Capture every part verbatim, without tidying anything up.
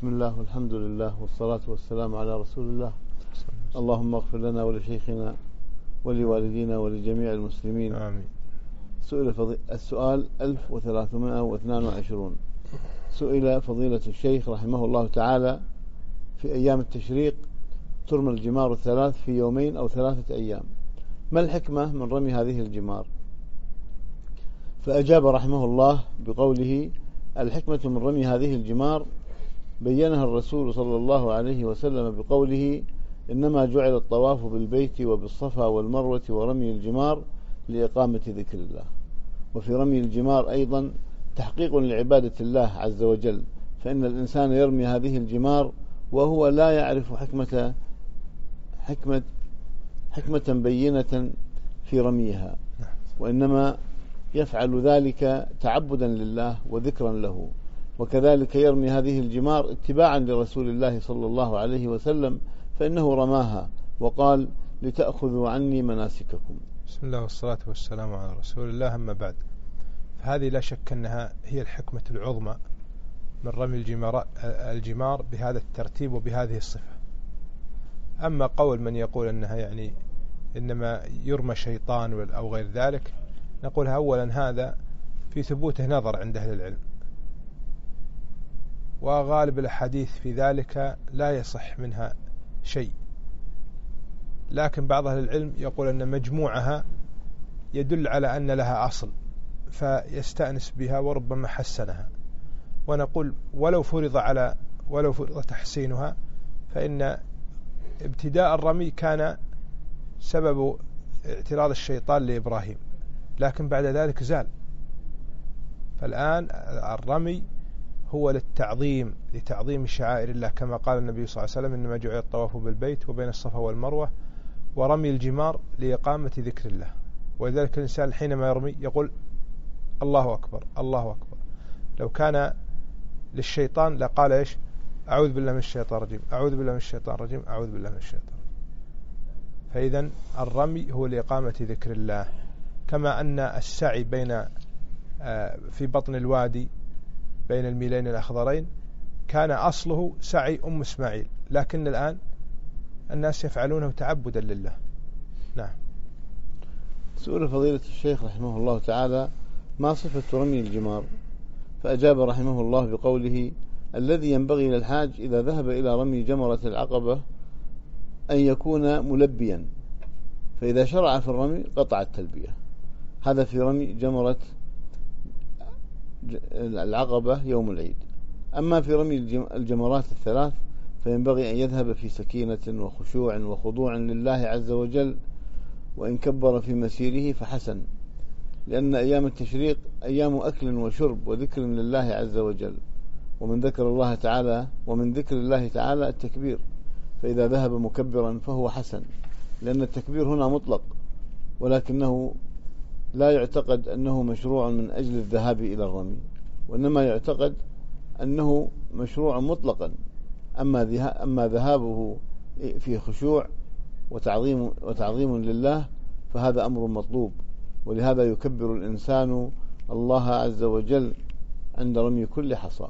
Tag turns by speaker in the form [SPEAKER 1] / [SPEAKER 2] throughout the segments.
[SPEAKER 1] بسم الله والحمد لله والصلاة والسلام على رسول الله. اللهم اغفر لنا ولشيخنا ولوالدينا ولجميع المسلمين آمين. سئل فضي... السؤال ألف وثلاثمائة واثنين وعشرين. سئل فضيلة الشيخ رحمه الله تعالى: في أيام التشريق ترمى الجمار الثلاث في يومين أو ثلاثة أيام، ما الحكمة من رمي هذه الجمار؟ فأجاب رحمه الله بقوله: الحكمة من رمي هذه الجمار بينها الرسول صلى الله عليه وسلم بقوله: إنما جعل الطواف بالبيت وبالصفا والمروة ورمي الجمار لإقامة ذكر الله. وفي رمي الجمار أيضا تحقيق لعبادة الله عز وجل، فإن الإنسان يرمي هذه الجمار وهو لا يعرف حكمة حكمة حكمة بينة في رميها، وإنما يفعل ذلك تعبدا لله وذكرا له. وكذلك يرمي هذه الجمار اتباعا لرسول الله صلى الله عليه وسلم، فإنه رماها وقال: لتأخذوا عني مناسككم.
[SPEAKER 2] بسم الله والصلاة والسلام على رسول الله. أما بعد، هذه لا شك أنها هي الحكمة العظمى من رمي الجمار, الجمار بهذا الترتيب وبهذه الصفة. أما قول من يقول أنها يعني إنما يرمى شيطان أو غير ذلك، نقول أولا هذا في ثبوته نظر عند أهل العلم، وغالب الحديث في ذلك لا يصح منها شيء، لكن بعض أهل العلم يقول أن مجموعها يدل على أن لها أصل فيستأنس بها وربما حسنها. ونقول ولو فرض على ولو فرض تحسينها، فإن ابتداء الرمي كان سبب اعتراض الشيطان لإبراهيم، لكن بعد ذلك زال. فالآن الرمي هو للتعظيم لتعظيم شعائر الله، كما قال النبي صلى الله عليه وسلم: إنما جعل الطواف بالبيت وبين الصفا والمروة ورمي الجمار لإقامة ذكر الله. ولذلك الإنسان حينما يرمي يقول: الله أكبر الله أكبر. لو كان للشيطان لقال إيش؟ أعوذ بالله من الشيطان الرجيم أعوذ بالله من الشيطان الرجيم أعوذ بالله من الشيطان الرجيم. فإذا الرمي هو لإقامة ذكر الله، كما أن السعي بين في بطن الوادي بين الميلين الأخضرين كان أصله سعي أم إسماعيل، لكن الآن الناس يفعلونه تعبدا لله. نعم.
[SPEAKER 1] سئل فضيلة الشيخ رحمه الله تعالى: ما صفة رمي الجمار؟ فأجاب رحمه الله بقوله: الذي ينبغي للحاج إذا ذهب إلى رمي جمرة العقبة أن يكون ملبيا، فإذا شرع في الرمي قطع التلبية. هذا في رمي جمرة العقبة يوم العيد. أما في رمي الجمرات الثلاث فينبغي أن يذهب في سكينة وخشوع وخضوع لله عز وجل، وإن كبر في مسيره فحسن، لأن أيام التشريق أيام أكل وشرب وذكر لله عز وجل، ومن ذكر الله تعالى ومن ذكر الله تعالى التكبير، فإذا ذهب مكبرا فهو حسن، لأن التكبير هنا مطلق، ولكنه لا يعتقد أنه مشروع من أجل الذهاب إلى الرمي، وإنما يعتقد أنه مشروع مطلقا. أما أما ذهابه في خشوع وتعظيم وتعظيم لله فهذا أمر مطلوب، ولهذا يكبر الإنسان الله عز وجل عند رمي كل حصى.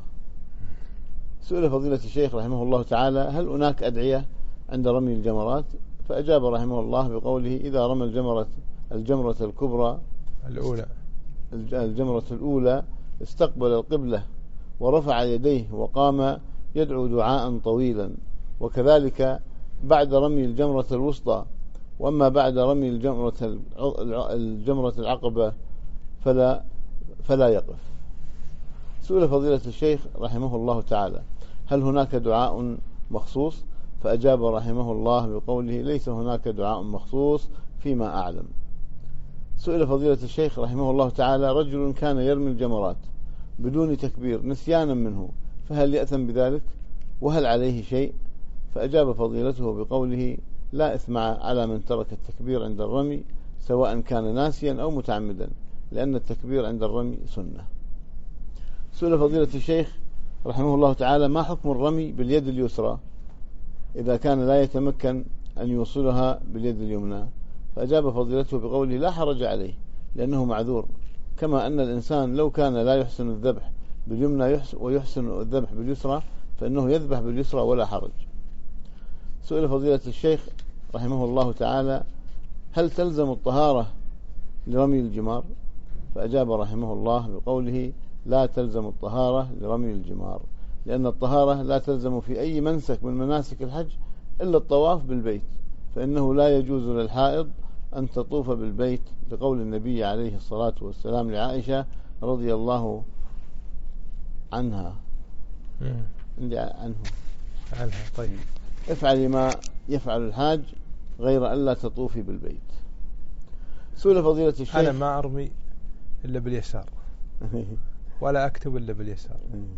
[SPEAKER 1] سئل فضيلة الشيخ رحمه الله تعالى: هل هناك أدعية عند رمي الجمرات؟ فأجاب رحمه الله بقوله: إذا رمى الجمرة الجمرة الكبرى
[SPEAKER 2] الأولى
[SPEAKER 1] الجمرة الأولى استقبل القبلة ورفع يديه وقام يدعو دعاء طويلا، وكذلك بعد رمي الجمرة الوسطى. وأما بعد رمي الجمرة الجمرة العقبة فلا فلا يقف. سئل فضيلة الشيخ رحمه الله تعالى: هل هناك دعاء مخصوص؟ فأجاب رحمه الله بقوله: ليس هناك دعاء مخصوص فيما أعلم. سئل فضيلة الشيخ رحمه الله تعالى: رجل كان يرمي الجمرات بدون تكبير نسيانا منه، فهل يأثم بذلك؟ وهل عليه شيء؟ فأجاب فضيلته بقوله: لا إثم على من ترك التكبير عند الرمي سواء كان ناسيا أو متعمدا، لأن التكبير عند الرمي سنة. سئل فضيلة الشيخ رحمه الله تعالى: ما حكم الرمي باليد اليسرى إذا كان لا يتمكن أن يوصلها باليد اليمنى؟ فأجاب فضيلته بقوله: لا حرج عليه، لأنه معذور، كما أن الإنسان لو كان لا يحسن الذبح باليمنى ويحسن الذبح باليسرى فإنه يذبح باليسرى ولا حرج. سئل فضيلة الشيخ رحمه الله تعالى: هل تلزم الطهارة لرمي الجمار؟ فأجاب رحمه الله بقوله: لا تلزم الطهارة لرمي الجمار، لأن الطهارة لا تلزم في أي منسك من مناسك الحج إلا الطواف بالبيت، فإنه لا يجوز للحائض أن تطوف بالبيت، لقول النبي عليه الصلاة والسلام لعائشة رضي الله عنها عندي عنه
[SPEAKER 2] عنها طيب
[SPEAKER 1] افعلي ما يفعل الحاج غير ألا تطوفي بالبيت. سئل فضيلة الشيخ:
[SPEAKER 2] أنا ما أرمي إلا باليسار ولا أكتب إلا باليسار،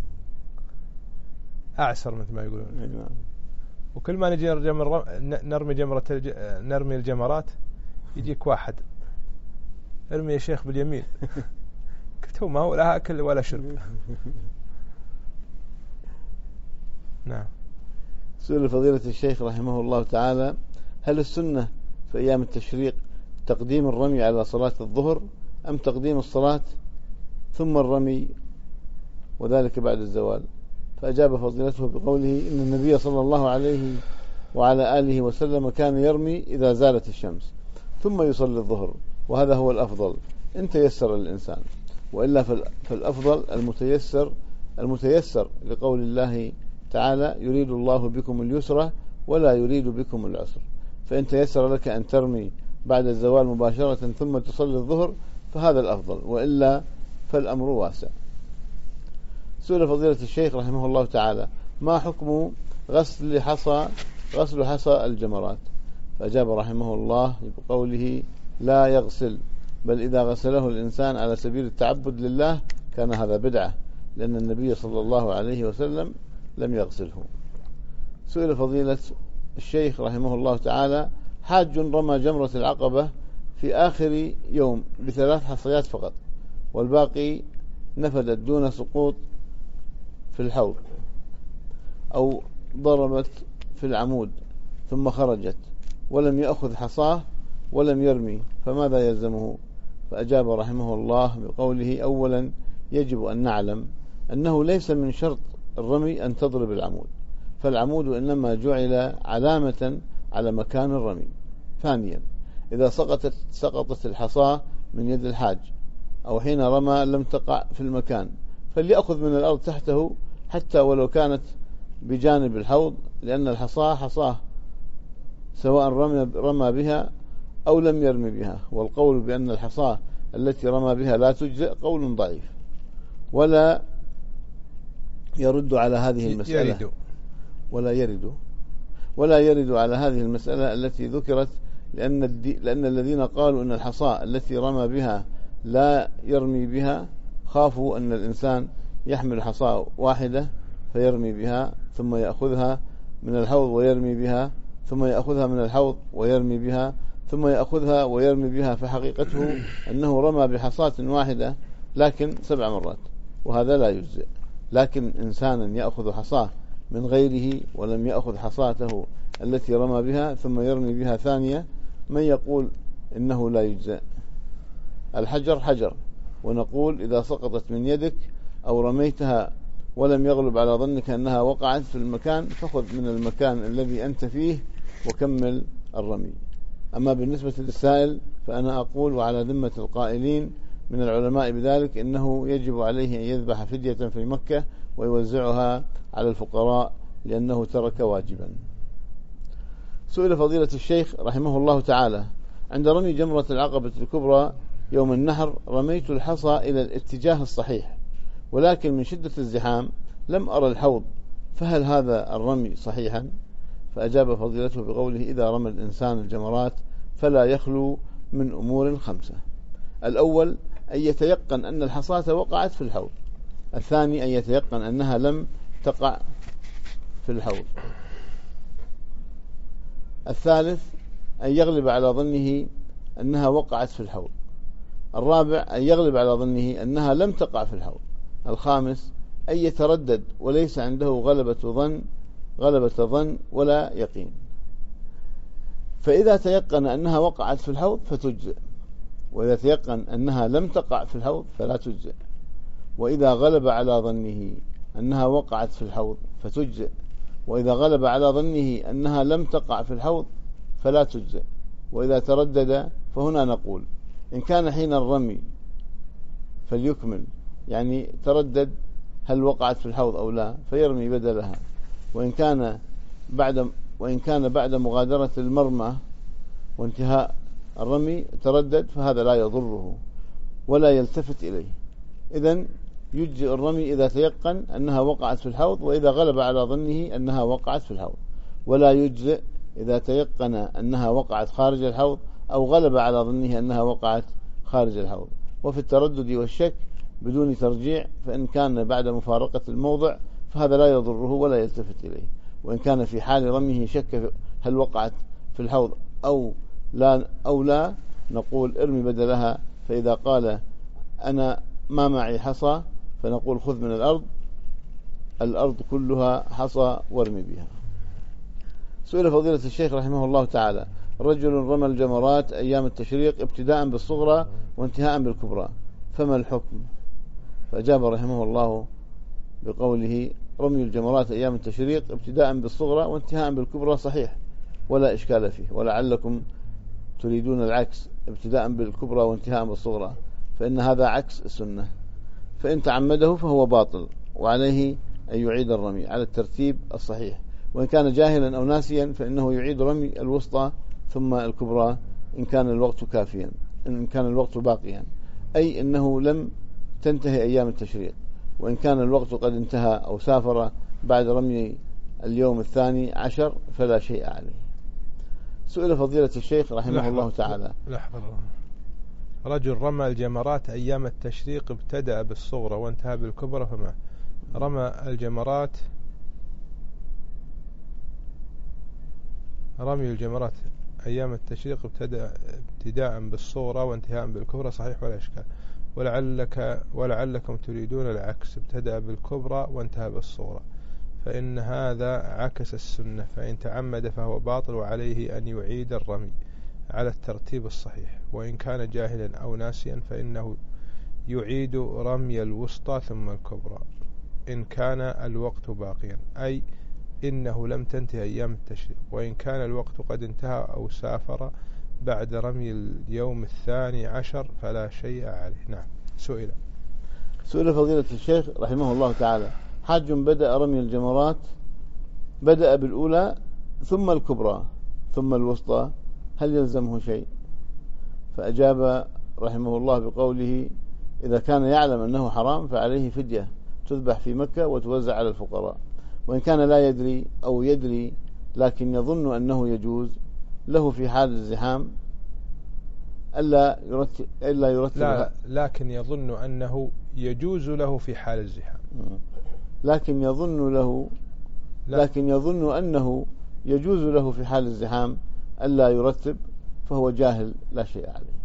[SPEAKER 2] أعسر مثل ما يقولون. وكل ما نجي نرمي جمرة الج... نرمي الجمرات يجيك واحد: ارمي يا شيخ باليمين. قلت: هو ما هو لا أكل ولا شرب. نعم.
[SPEAKER 1] سئل فضيلة الشيخ رحمه الله تعالى: هل السنة في أيام التشريق تقديم الرمي على صلاة الظهر أم تقديم الصلاة ثم الرمي وذلك بعد الزوال؟ فأجاب فضيلته بقوله: إن النبي صلى الله عليه وعلى آله وسلم كان يرمي إذا زالت الشمس ثم يصلي الظهر، وهذا هو الأفضل إن تيسر الإنسان، وإلا فالأفضل المتيسر المتيسر لقول الله تعالى: يريد الله بكم اليسر ولا يريد بكم العسر. فإن تيسر لك أن ترمي بعد الزوال مباشرة ثم تصلي الظهر فهذا الأفضل، وإلا فالأمر واسع. سئل فضيلة الشيخ رحمه الله تعالى: ما حكم غسل حصى غسل حصى الجمرات؟ فأجاب رحمه الله بقوله: لا يغسل، بل إذا غسله الإنسان على سبيل التعبد لله كان هذا بدعة، لأن النبي صلى الله عليه وسلم لم يغسله. سئل فضيلة الشيخ رحمه الله تعالى: حاج رمى جمرة العقبة في آخر يوم بثلاث حصيات فقط، والباقي نفدت دون سقوط في الحوض، أو ضربت في العمود ثم خرجت، ولم يأخذ حصاه ولم يرمي، فماذا يلزمه؟ فأجاب رحمه الله بقوله: أولا يجب أن نعلم أنه ليس من شرط الرمي أن تضرب العمود، فالعمود إنما جعل علامة على مكان الرمي. ثانيا إذا سقطت سقطت الحصاة من يد الحاج أو حين رمى لم تقع في المكان، فليأخذ من الأرض تحته حتى ولو كانت بجانب الحوض، لأن الحصاة حصاه سواء رمى, رمى بها أو لم يرمي بها. والقول بأن الحصاة التي رمى بها لا تجزئ قول ضعيف، ولا يرد على هذه المسألة
[SPEAKER 2] يرد
[SPEAKER 1] ولا يرد ولا يرد على هذه المسألة التي ذكرت، لأن, لأن الذين قالوا أن الحصاة التي رمى بها لا يرمي بها خافوا أن الإنسان يحمل حصاة واحدة فيرمي بها ثم يأخذها من الحوض ويرمي بها ثم يأخذها من الحوض ويرمي بها ثم يأخذها ويرمي بها، فحقيقته أنه رمى بحصاة واحدة لكن سبع مرات، وهذا لا يجزئ. لكن إنسانا يأخذ حصاة من غيره ولم يأخذ حصاته التي رمى بها ثم يرمي بها ثانية، من يقول إنه لا يجزئ؟ الحجر حجر، ونقول إذا سقطت من يدك أو رميتها ولم يغلب على ظنك أنها وقعت في المكان فخذ من المكان الذي أنت فيه وكمل الرمي. أما بالنسبة للسائل فأنا أقول وعلى ذمة القائلين من العلماء بذلك إنه يجب عليه أن يذبح فدية في مكة ويوزعها على الفقراء لأنه ترك واجبا. سئل فضيلة الشيخ رحمه الله تعالى: عند رمي جمرة العقبة الكبرى يوم النحر رميت الحصى إلى الاتجاه الصحيح، ولكن من شدة الزحام لم أرى الحوض، فهل هذا الرمي صحيحا؟ فأجاب فضيلته بقوله: إذا رمى الإنسان الجمرات فلا يخلو من أمور خمسة: الأول أن يتيقن أن الحصاة وقعت في الحوض، الثاني أن يتيقن أنها لم تقع في الحوض، الثالث أن يغلب على ظنه أنها وقعت في الحوض، الرابع أن يغلب على ظنه أنها لم تقع في الحوض، الخامس أن يتردد وليس عنده غلبة ظن غلبة ظن ولا يقين. فإذا تيقن أنها وقعت في الحوض فتجزئ، وإذا تيقن أنها لم تقع في الحوض فلا تجزئ، وإذا غلب على ظنه أنها وقعت في الحوض فتجزئ، وإذا غلب على ظنه أنها لم تقع في الحوض فلا تجزئ. وإذا تردد فهنا نقول إن كان حين الرمي فليكمل، يعني تردد هل وقعت في الحوض أو لا فيرمي بدلها، وإن كان بعد وإن كان بعد مغادرة المرمى وانتهاء الرمي تردد فهذا لا يضره ولا يلتفت إليه. إذن يجزئ الرمي إذا تيقن أنها وقعت في الحوض، وإذا غلب على ظنه أنها وقعت في الحوض، ولا يجزئ إذا تيقن أنها وقعت خارج الحوض أو غلب على ظنه أنها وقعت خارج الحوض. وفي التردد والشك بدون ترجيع، فإن كان بعد مفارقة الموضع فهذا لا يضره ولا يلتفت إليه. وإن كان في حال رميه شك هل وقعت في الحوض أو لا أو لا نقول ارمي بدلها. فإذا قال أنا ما معي حصى فنقول خذ من الأرض الأرض كلها حصى وارمي بها. سئل فضيلة الشيخ رحمه الله تعالى رجل رمى الجمرات أيام التشريق ابتداء بالصغرى وانتهاء بالكبرى فما الحكم؟ فأجاب رحمه الله بقوله رمي الجمرات أيام التشريق ابتداء بالصغرى وانتهاء بالكبرى صحيح ولا إشكال فيه، ولعلكم تريدون العكس ابتداء بالكبرى وانتهاء بالصغرى، فإن هذا عكس السنة، فإن تعمده فهو باطل وعليه أن يعيد الرمي على الترتيب الصحيح. وإن كان جاهلا أو ناسيا فإنه يعيد رمي الوسطى ثم الكبرى إن كان الوقت كافيا، إن كان الوقت باقيا، أي إنه لم تنتهي أيام التشريق، وإن كان الوقت قد انتهى أو سافر بعد رمي اليوم الثاني عشر فلا شيء عليه. سئل فضيلة الشيخ رحمه الله تعالى
[SPEAKER 2] لحظة رجل رمى الجمرات أيام التشريق ابتدأ بالصغرى وانتهى بالكبرى، فما رمى الجمرات رمي الجمرات أيام التشريق ابتدأ ابتداء بالصغرى وانتهاء بالكبرى صحيح ولا إشكال، ولعلك ولعلكم تريدون العكس ابتدأ بالكبرى وانتهى بالصغرى، فإن هذا عكس السنة، فإن تعمد فهو باطل وعليه أن يعيد الرمي على الترتيب الصحيح. وإن كان جاهلا أو ناسيا فإنه يعيد رمي الوسطى ثم الكبرى إن كان الوقت باقيا، أي إنه لم تنتهي أيام التشريق، وإن كان الوقت قد انتهى أو سافر بعد رمي اليوم الثاني عشر فلا شيء عليه. نعم. سئل
[SPEAKER 1] سئل فضيلة الشيخ رحمه الله تعالى حاج بدأ رمي الجمرات بدأ بالأولى ثم الكبرى ثم الوسطى هل يلزمه شيء؟ فأجاب رحمه الله بقوله إذا كان يعلم أنه حرام فعليه فدية تذبح في مكة وتوزع على الفقراء، وإن كان لا يدري أو يدري لكن يظن أنه يجوز له في حال الزحام ألا يرتب إلا يرتب
[SPEAKER 2] لا لكن يظن أنه يجوز له في حال الزحام
[SPEAKER 1] لكن يظن له لكن يظن أنه يجوز له في حال الزحام ألا يرتب فهو جاهل لا شيء عليه.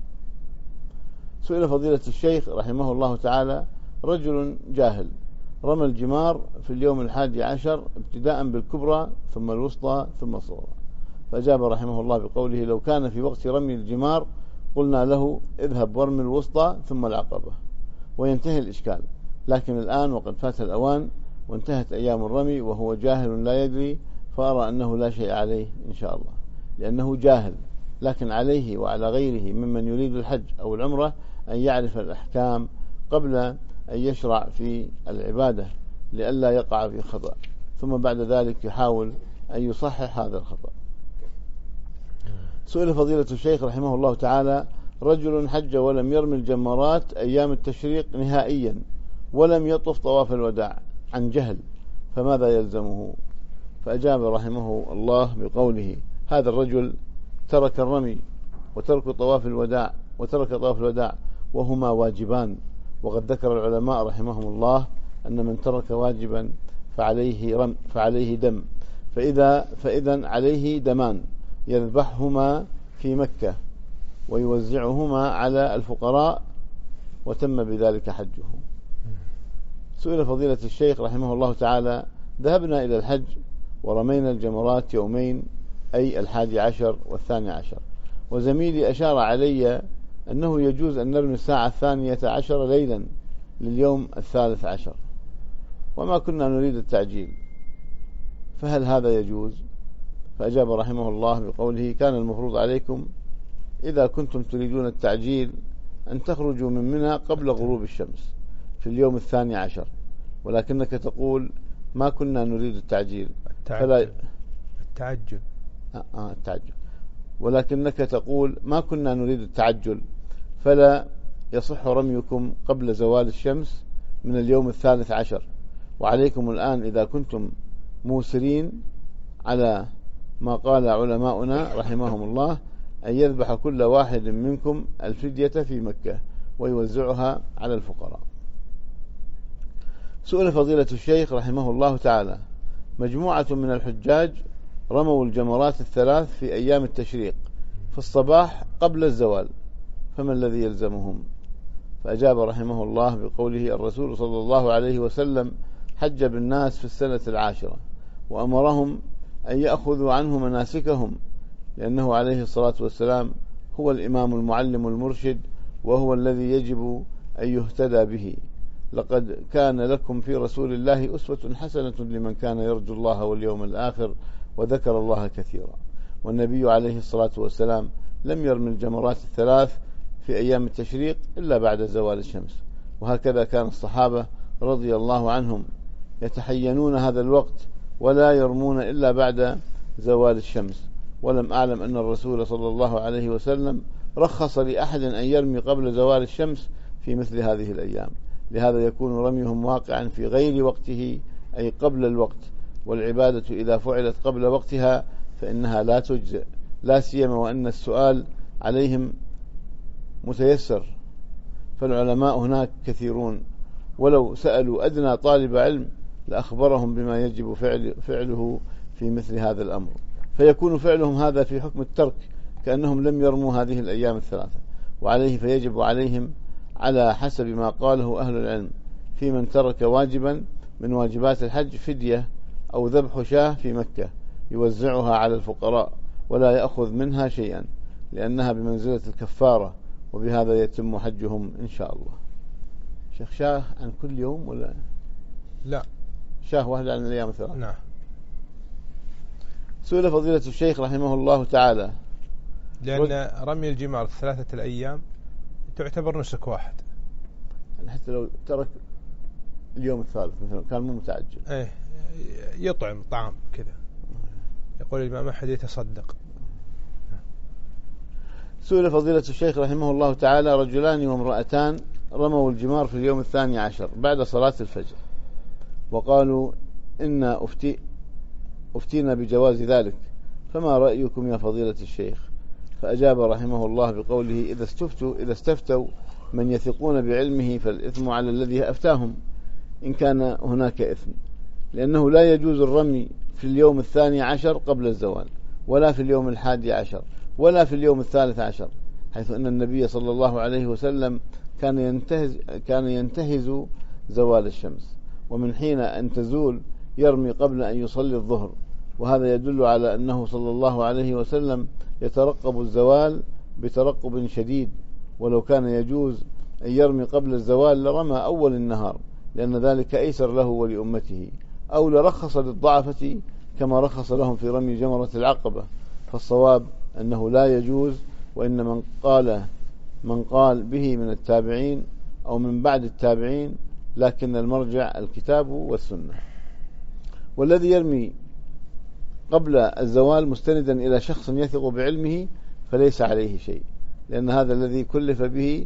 [SPEAKER 1] سئل فضيلة الشيخ رحمه الله تعالى رجل جاهل رمى الجمار في اليوم الحادي عشر ابتداء بالكبرى ثم الوسطى ثم الصغرى، فأجاب رحمه الله بقوله لو كان في وقت رمي الجمار قلنا له اذهب وارمي الوسطى ثم العقبة وينتهي الإشكال، لكن الآن وقد فات الأوان وانتهت أيام الرمي وهو جاهل لا يدري، فأرى أنه لا شيء عليه إن شاء الله لأنه جاهل، لكن عليه وعلى غيره ممن يريد الحج أو العمرة أن يعرف الأحكام قبل أن يشرع في العبادة لئلا يقع في خطأ، ثم بعد ذلك يحاول أن يصحح هذا الخطأ. سئل فضيلة الشيخ رحمه الله تعالى رجل حج ولم يرمي الجمرات أيام التشريق نهائيا ولم يطف طواف الوداع عن جهل فماذا يلزمه؟ فأجاب رحمه الله بقوله هذا الرجل ترك الرمي وترك طواف الوداع وترك طواف الوداع وهما واجبان، وقد ذكر العلماء رحمهم الله أن من ترك واجبا فعليه رم فعليه دم، فإذا فإذا عليه دمان يذبحهما في مكة ويوزعهما على الفقراء وتم بذلك حجه. سئل فضيلة الشيخ رحمه الله تعالى ذهبنا إلى الحج ورمينا الجمرات يومين أي الحادي عشر والثاني عشر، وزميلي أشار علي أنه يجوز أن نرمي الساعة الثانية عشر ليلا لليوم الثالث عشر، وما كنا نريد التعجيل، فهل هذا يجوز؟ فأجاب رحمه الله بقوله: كان المفروض عليكم إذا كنتم تريدون التعجيل أن تخرجوا من منى قبل غروب الشمس في اليوم الثاني عشر، ولكنك تقول ما كنا نريد التعجيل
[SPEAKER 2] التعجل التعجل
[SPEAKER 1] آه آه التعجل ولكنك تقول ما كنا نريد التعجل فلا يصح رميكم قبل زوال الشمس من اليوم الثالث عشر، وعليكم الآن إذا كنتم موسرين على ما قال علماؤنا رحمهم الله أن يذبح كل واحد منكم الفدية في مكة ويوزعها على الفقراء. سئل فضيلة الشيخ رحمه الله تعالى: مجموعة من الحجاج رموا الجمرات الثلاث في أيام التشريق في الصباح قبل الزوال، فما الذي يلزمهم؟ فأجاب رحمه الله بقوله: الرسول صلى الله عليه وسلم حج بالناس في السنة العاشرة وأمرهم أن يأخذوا عنه مناسكهم، لأنه عليه الصلاة والسلام هو الإمام المعلم المرشد، وهو الذي يجب أن يهتدى به. لقد كان لكم في رسول الله أسوة حسنة لمن كان يرجو الله واليوم الآخر وذكر الله كثيرا. والنبي عليه الصلاة والسلام لم يرمي الجمرات الثلاث في أيام التشريق إلا بعد زوال الشمس، وهكذا كان الصحابة رضي الله عنهم يتحينون هذا الوقت ولا يرمون إلا بعد زوال الشمس. ولم أعلم أن الرسول صلى الله عليه وسلم رخص لأحد أن يرمي قبل زوال الشمس في مثل هذه الأيام، لهذا يكون رميهم واقعا في غير وقته أي قبل الوقت، والعبادة إذا فعلت قبل وقتها فإنها لا تجزئ، لا سيما وأن السؤال عليهم متيسر، فالعلماء هناك كثيرون، ولو سألوا أدنى طالب علم لأخبرهم بما يجب فعل فعله في مثل هذا الأمر، فيكون فعلهم هذا في حكم الترك كأنهم لم يرموا هذه الأيام الثلاثة. وعليه فيجب عليهم على حسب ما قاله أهل العلم في من ترك واجبا من واجبات الحج فدية أو ذبح شاة في مكة يوزعها على الفقراء ولا يأخذ منها شيئا، لأنها بمنزلة الكفارة، وبهذا يتم حجهم إن شاء الله. شيخ، شاه عن كل يوم ولا
[SPEAKER 2] لا؟
[SPEAKER 1] شاه واحدة عن الأيام الثلاثة.
[SPEAKER 2] نعم.
[SPEAKER 1] سئل فضيلة الشيخ رحمه الله تعالى:
[SPEAKER 2] لأن رمي الجمار ثلاثة الأيام تعتبر نسك واحد،
[SPEAKER 1] حتى لو ترك اليوم الثالث مثلا كان مو متعجل،
[SPEAKER 2] ايه يطعم طعام كذا، يقول الإمام أحد يتصدق.
[SPEAKER 1] سئل فضيلة الشيخ رحمه الله تعالى: رجلان وامرأتان رموا الجمار في اليوم الثاني عشر بعد صلاة الفجر، وقالوا إن أفتي أفتينا بجواز ذلك، فما رأيكم يا فضيلة الشيخ؟ فأجاب رحمه الله بقوله: إذا استفتوا إذا استفتوا من يثقون بعلمه فالإثم على الذي أفتاهم إن كان هناك إثم، لأنه لا يجوز الرمي في اليوم الثاني عشر قبل الزوال، ولا في اليوم الحادي عشر، ولا في اليوم الثالث عشر، حيث أن النبي صلى الله عليه وسلم كان ينتهز كان ينتهز زوال الشمس، ومن حين أن تزول يرمي قبل أن يصلي الظهر، وهذا يدل على أنه صلى الله عليه وسلم يترقب الزوال بترقب شديد، ولو كان يجوز أن يرمي قبل الزوال لرمى أول النهار، لأن ذلك أيسر له ولأمته، أو لرخص للضعفة كما رخص لهم في رمي جمرة العقبة. فالصواب أنه لا يجوز، وإن من قال من قال به من التابعين أو من بعد التابعين، لكن المرجع الكتاب والسنة. والذي يرمي قبل الزوال مستندا إلى شخص يثق بعلمه فليس عليه شيء، لأن هذا الذي كلف به،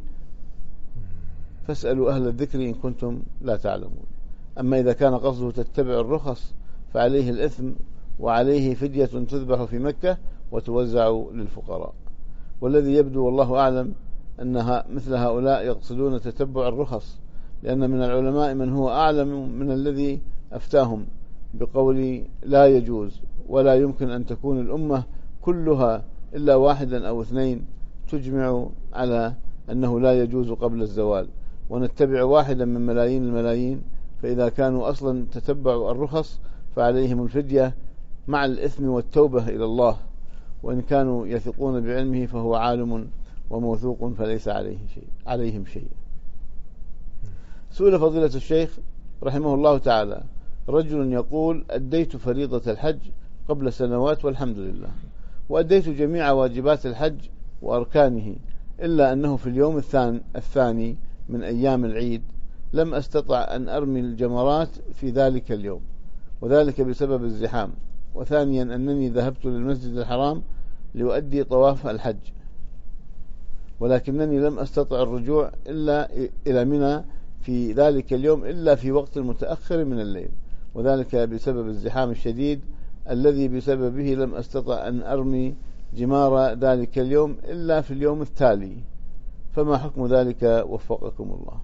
[SPEAKER 1] فاسألوا أهل الذكر إن كنتم لا تعلمون. أما إذا كان قصده تتبع الرخص فعليه الإثم، وعليه فدية تذبح في مكة وتوزع للفقراء. والذي يبدو والله أعلم أنها مثل هؤلاء يقصدون تتبع الرخص، لأن من العلماء من هو أعلم من الذي أفتاهم بقول لا يجوز، ولا يمكن أن تكون الأمة كلها إلا واحدا أو اثنين تجمع على أنه لا يجوز قبل الزوال، ونتبع واحدا من ملايين الملايين، فإذا كانوا أصلا تتبعوا الرخص فعليهم الفدية مع الإثم والتوبة إلى الله، وإن كانوا يثقون بعلمه فهو عالم وموثوق فليس عليه شيء عليهم شيء. سئل فضيلة الشيخ رحمه الله تعالى: رجل يقول أديت فريضة الحج قبل سنوات والحمد لله، وأديت جميع واجبات الحج وأركانه، إلا أنه في اليوم الثاني من أيام العيد لم أستطع أن أرمي الجمرات في ذلك اليوم، وذلك بسبب الزحام، وثانيا أنني ذهبت للمسجد الحرام لأؤدي طواف الحج، ولكنني لم أستطع الرجوع إلا إلى منى في ذلك اليوم إلا في وقت متأخر من الليل، وذلك بسبب الزحام الشديد الذي بسببه لم أستطع أن أرمي جمار ذلك اليوم إلا في اليوم التالي، فما حكم ذلك وفقكم الله؟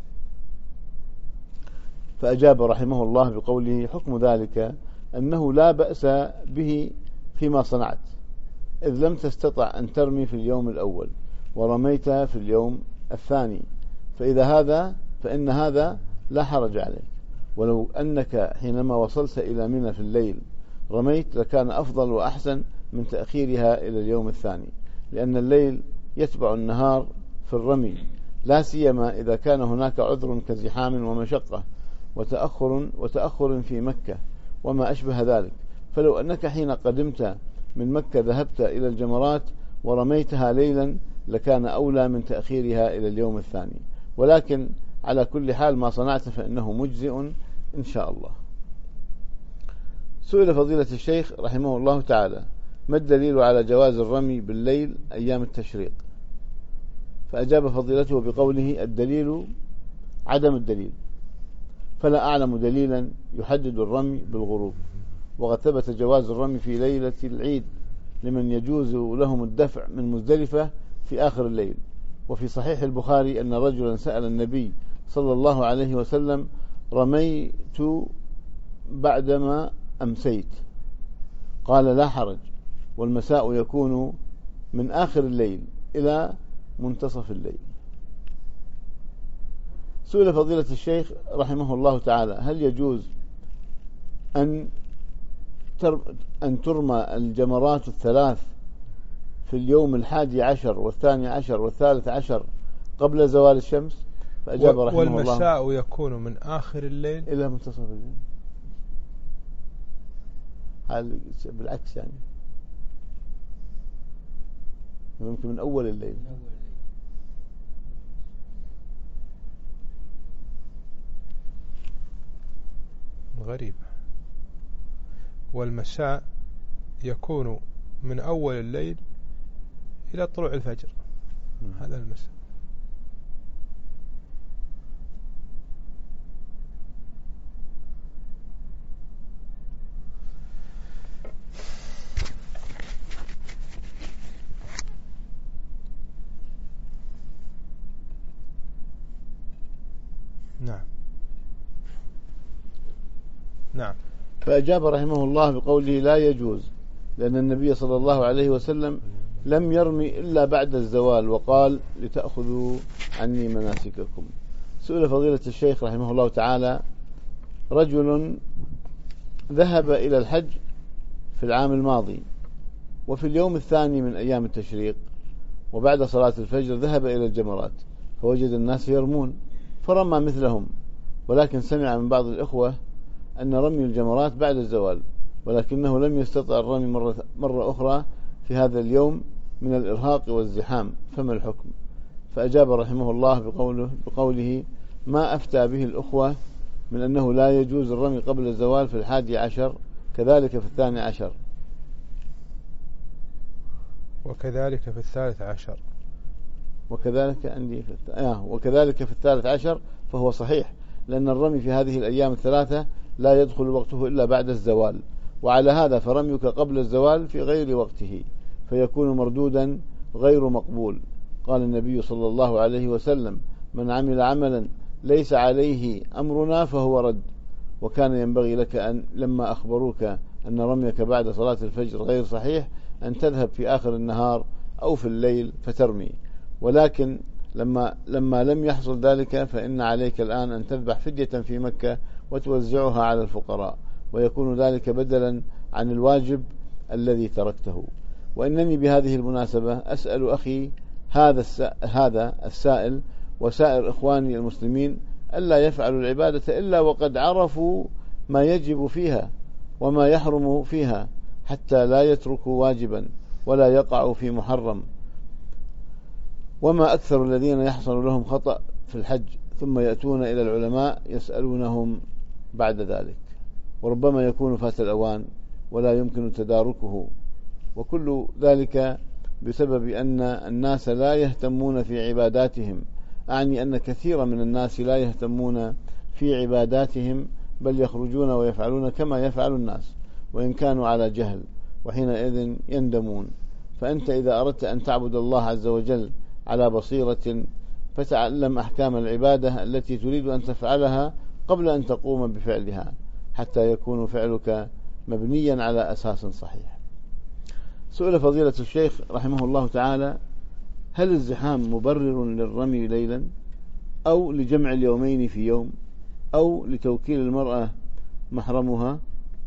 [SPEAKER 1] فأجاب رحمه الله بقوله: حكم ذلك أنه لا بأس به فيما صنعت، إذ لم تستطع أن ترمي في اليوم الأول ورميت في اليوم الثاني، فإذا هذا فإن هذا لا حرج عليك، ولو أنك حينما وصلت إلى منى في الليل رميت لكان أفضل وأحسن من تأخيرها إلى اليوم الثاني، لأن الليل يتبع النهار في الرمي، لا سيما إذا كان هناك عذر كزحام ومشقة وتأخر, وتأخر في مكة وما أشبه ذلك. فلو أنك حين قدمت من مكة ذهبت إلى الجمرات ورميتها ليلا لكان أولى من تأخيرها إلى اليوم الثاني، ولكن على كل حال ما صنعت فإنه مجزئ إن شاء الله. سئل فضيلة الشيخ رحمه الله تعالى: ما الدليل على جواز الرمي بالليل أيام التشريق؟ فأجاب فضيلته بقوله: الدليل عدم الدليل، فلا أعلم دليلا يحدد الرمي بالغروب، وقد ثبت جواز الرمي في ليلة العيد لمن يجوز لهم الدفع من مزدلفة في آخر الليل. وفي صحيح البخاري أن رجلا سأل النبي صلى الله عليه وسلم: رميت بعدما أمسيت، قال: لا حرج، والمساء يكون من آخر الليل إلى منتصف الليل. سئل فضيلة الشيخ رحمه الله تعالى: هل يجوز أن أن ترمى الجمرات الثلاث في اليوم الحادي عشر والثاني عشر والثالث عشر قبل زوال الشمس؟ فأجاب رحمه الله:
[SPEAKER 2] والمساء يكون من آخر الليل
[SPEAKER 1] إلى منتصف الليل. هل بالعكس يعني ممكن من أول الليل؟
[SPEAKER 2] غريب. والمساء يكون من أول الليل إلى طلوع الفجر، هذا المساء. نعم نعم.
[SPEAKER 1] فأجاب رحمه الله بقوله: لا يجوز، لأن النبي صلى الله عليه وسلم لم يرمي إلا بعد الزوال، وقال: لتأخذوا عني مناسككم. سئل فضيلة الشيخ رحمه الله تعالى: رجل ذهب إلى الحج في العام الماضي وفي اليوم الثاني من أيام التشريق وبعد صلاة الفجر ذهب إلى الجمرات فوجد الناس يرمون فرمى مثلهم، ولكن سمع من بعض الإخوة أن رمي الجمرات بعد الزوال، ولكنه لم يستطع الرمي مرة, مرة أخرى في هذا اليوم من الإرهاق والزحام، فما الحكم؟ فأجاب رحمه الله بقوله, بقوله: ما أفتى به الأخوة من أنه لا يجوز الرمي قبل الزوال في الحادي عشر كذلك في الثاني عشر
[SPEAKER 2] وكذلك في الثالث عشر
[SPEAKER 1] وكذلك عندي في الث... آه وكذلك في الثالث عشر، فهو صحيح، لأن الرمي في هذه الأيام الثلاثة لا يدخل وقته إلا بعد الزوال، وعلى هذا فرميك قبل الزوال في غير وقته فيكون مردودا غير مقبول. قال النبي صلى الله عليه وسلم: من عمل عملا ليس عليه أمرنا فهو رد. وكان ينبغي لك أن لما أخبروك أن رميك بعد صلاة الفجر غير صحيح أن تذهب في آخر النهار أو في الليل فترمي، ولكن لما, لما لم يحصل ذلك فإن عليك الآن أن تذبح فدية في مكة وتوزعها على الفقراء، ويكون ذلك بدلا عن الواجب الذي تركته. وإنني بهذه المناسبة أسأل أخي هذا هذا السائل وسائر إخواني المسلمين ألا يفعلوا العبادة إلا وقد عرفوا ما يجب فيها وما يحرم فيها حتى لا يتركوا واجبا ولا يقعوا في محرم. وما أكثر الذين يحصل لهم خطأ في الحج ثم يأتون إلى العلماء يسألونهم بعد ذلك، وربما يكون فات الأوان ولا يمكن تداركه، وكل ذلك بسبب أن الناس لا يهتمون في عباداتهم. أعني أن كثيرا من الناس لا يهتمون في عباداتهم، بل يخرجون ويفعلون كما يفعل الناس وإن كانوا على جهل، وحينئذ يندمون. فأنت إذا أردت أن تعبد الله عز وجل على بصيرة فتعلم أحكام العبادة التي تريد أن تفعلها قبل أن تقوم بفعلها، حتى يكون فعلك مبنيا على أساس صحيح. سئل فضيلة الشيخ رحمه الله تعالى: هل الزحام مبرر للرمي ليلا، أو لجمع اليومين في يوم، أو لتوكيل المرأة محرمها؟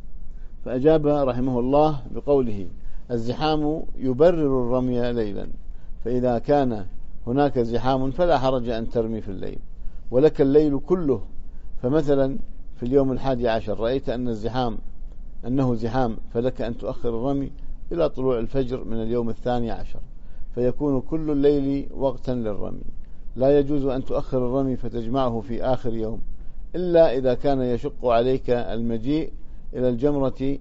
[SPEAKER 1] فأجاب رحمه الله بقوله: الزحام يبرر الرمي ليلا، فإذا كان هناك زحام فلا حرج أن ترمي في الليل، ولك الليل كله. فمثلا في اليوم الحادي عشر رأيت أن الزحام أنه زحام، فلك أن تؤخر الرمي إلى طلوع الفجر من اليوم الثاني عشر، فيكون كل الليل وقتا للرمي. لا يجوز أن تؤخر الرمي فتجمعه في آخر يوم، إلا إذا كان يشق عليك المجيء إلى الجمرة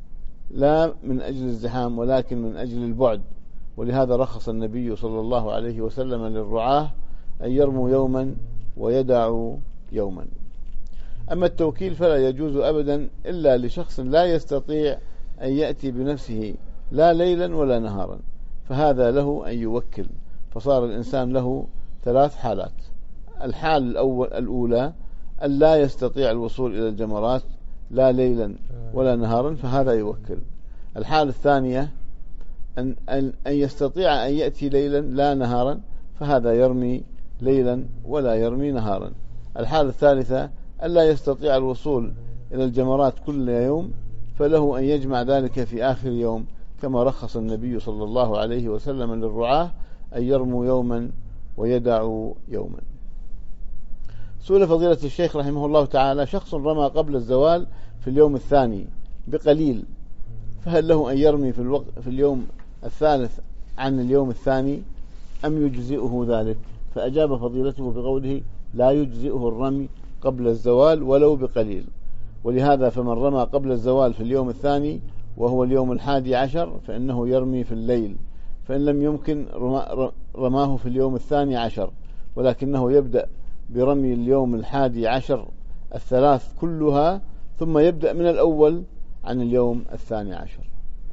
[SPEAKER 1] لا من أجل الزحام ولكن من أجل البعد. ولهذا رخص النبي صلى الله عليه وسلم للرعاة أن يرموا يوما ويدعوا يوما. أما التوكيل فلا يجوز أبدا إلا لشخص لا يستطيع أن يأتي بنفسه لا ليلا ولا نهارا، فهذا له أن يوكل. فصار الإنسان له ثلاث حالات: الحال الأول الأولى أن لا يستطيع الوصول إلى الجمرات لا ليلا ولا نهارا، فهذا يوكل. الحالة الثانية أن, أن, أن يستطيع أن يأتي ليلا لا نهارا، فهذا يرمي ليلا ولا يرمي نهارا. الحالة الثالثة أن لا يستطيع الوصول إلى الجمرات كل يوم، فله أن يجمع ذلك في آخر يوم، كما رخص النبي صلى الله عليه وسلم للرعاة أن يرموا يوما ويدعوا يوما. سئل فضيلة الشيخ رحمه الله تعالى: شخص رمى قبل الزوال في اليوم الثاني بقليل، فهل له أن يرمي في, الوقت في اليوم الثالث عن اليوم الثاني أم يجزئه ذلك؟ فأجاب فضيلته بقوله: لا يجزئه الرمي قبل الزوال ولو بقليل. ولهذا فمن رمى قبل الزوال في اليوم الثاني وهو اليوم الحادي عشر فإنه يرمي في الليل، فإن لم يمكن رماه في اليوم الثاني عشر، ولكنه يبدأ برمي اليوم الحادي عشر الثلاث كلها، ثم يبدأ من الأول عن اليوم الثاني عشر.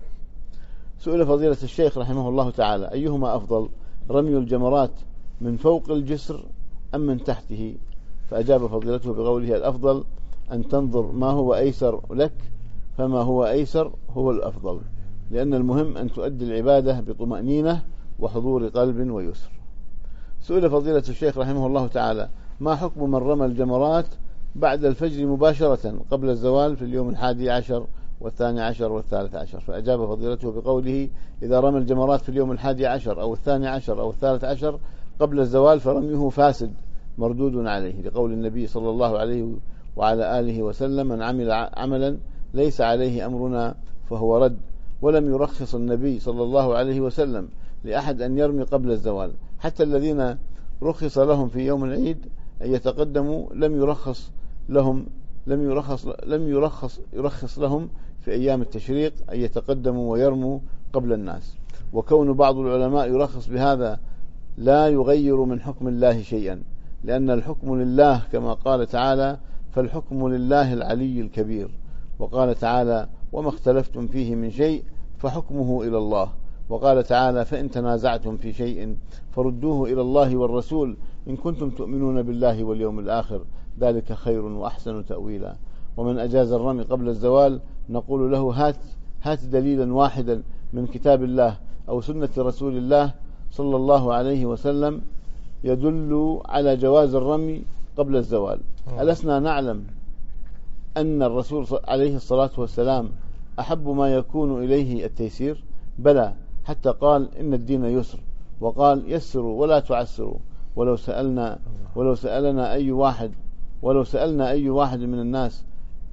[SPEAKER 1] سئل فضيلة الشيخ رحمه الله تعالى: أيهما أفضل، رمي الجمرات من فوق الجسر أم من تحته؟ فأجاب فضيلته بقوله: الأفضل أن تنظر ما هو أيسر لك، فما هو أيسر هو الأفضل، لأن المهم أن تؤدي العبادة بطمأنينة وحضور قلب ويسر. سئل فضيلة الشيخ رحمه الله تعالى: ما حكم من رمى الجمرات بعد الفجر مباشرة قبل الزوال في اليوم الحادي عشر والثاني عشر والثالث عشر؟ فأجاب فضيلته بقوله: إذا رمى الجمرات في اليوم الحادي عشر أو الثاني عشر أو الثالث عشر قبل الزوال فرميه فاسد مردود عليه، لقول النبي صلى الله عليه وعلى آله وسلم: من عمل عملا ليس عليه أمرنا فهو رد. ولم يرخص النبي صلى الله عليه وسلم لأحد أن يرمي قبل الزوال، حتى الذين رخص لهم في يوم العيد أن يتقدموا لم يرخص لهم لم يرخص لم يرخص يرخص لهم في أيام التشريق أن يتقدموا ويرموا قبل الناس. وكون بعض العلماء يرخص بهذا لا يغير من حكم الله شيئا، لأن الحكم لله، كما قال تعالى: فالحكم لله العلي الكبير. وقال تعالى: وما اختلفتم فيه من شيء فحكمه إلى الله. وقال تعالى: فإن تنازعتم في شيء فردوه إلى الله والرسول إن كنتم تؤمنون بالله واليوم الآخر، ذلك خير وأحسن تأويلا. ومن أجاز الرمي قبل الزوال نقول له: هات هات دليلا واحدا من كتاب الله أو سنة رسول الله صلى الله عليه وسلم يدل على جواز الرمي قبل الزوال. ألسنا نعلم أن الرسول عليه الصلاة والسلام أحب ما يكون إليه التيسير؟ بلى، حتى قال: إن الدين يسر، وقال: يسروا ولا تعسروا. ولو سألنا ولو سألنا أي واحد ولو سألنا أي واحد من الناس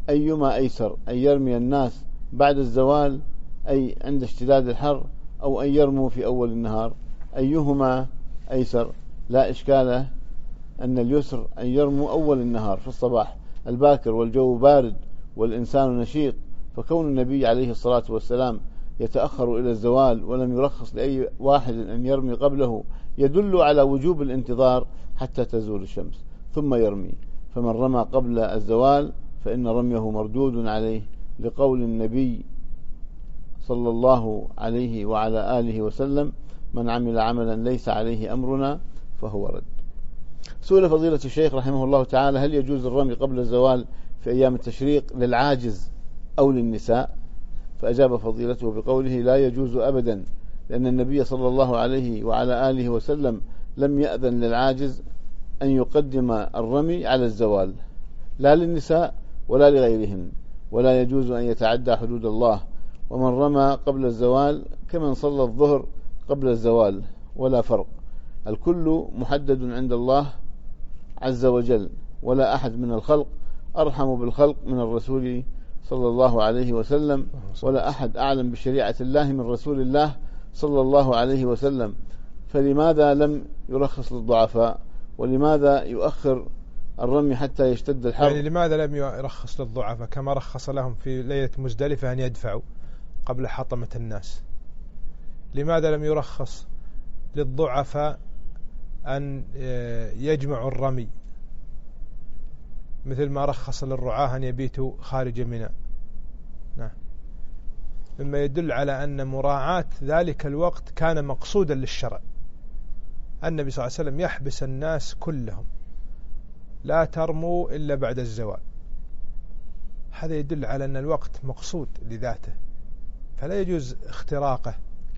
[SPEAKER 1] أيما أيسر، أن يرمي الناس بعد الزوال أي عند اشتداد الحر، أو أن يرموا في أول النهار، أيهما أيسر؟ لا إشكال أن اليسر أن يرموا أول النهار في الصباح الباكر والجو بارد والإنسان نشيط، فكون النبي عليه الصلاة والسلام يتأخر إلى الزوال ولم يرخص لأي واحد أن يرمي قبله يدل على وجوب الانتظار حتى تزول الشمس ثم يرمي. فمن رمى قبل الزوال فإن رميه مردود عليه، لقول النبي صلى الله عليه وعلى آله وسلم: من عمل عملا ليس عليه أمرنا فهو رد. سئل فضيلة الشيخ رحمه الله تعالى: هل يجوز الرمي قبل الزوال في أيام التشريق للعاجز أو للنساء؟ فأجاب فضيلته بقوله: لا يجوز أبدا، لأن النبي صلى الله عليه وعلى آله وسلم لم يأذن للعاجز أن يقدم الرمي على الزوال، لا للنساء ولا لغيرهن، ولا يجوز أن يتعدى حدود الله. ومن رمى قبل الزوال كمن صلى الظهر قبل الزوال ولا فرق، الكل محدد عند الله عز وجل، ولا أحد من الخلق أرحم بالخلق من الرسول صلى الله عليه وسلم، ولا أحد أعلم بشريعة الله من رسول الله صلى الله عليه وسلم. فلماذا لم يرخص للضعفاء؟ ولماذا يؤخر الرمي حتى يشتد الحر؟
[SPEAKER 2] يعني لماذا لم يرخص للضعفاء كما رخص لهم في ليلة مزدلفة أن يدفعوا قبل حطمة الناس؟ لماذا لم يرخص للضعفاء أن يجمعوا الرمي مثل ما رخص للرعاة أن يبيتوا خارج منى؟ نعم، مما يدل على أن مراعاة ذلك الوقت كان مقصودا للشرع. النبي صلى الله عليه وسلم يحبس الناس كلهم: لا ترموا إلا بعد الزوال. هذا يدل على أن الوقت مقصود لذاته، فلا يجوز اختراقه.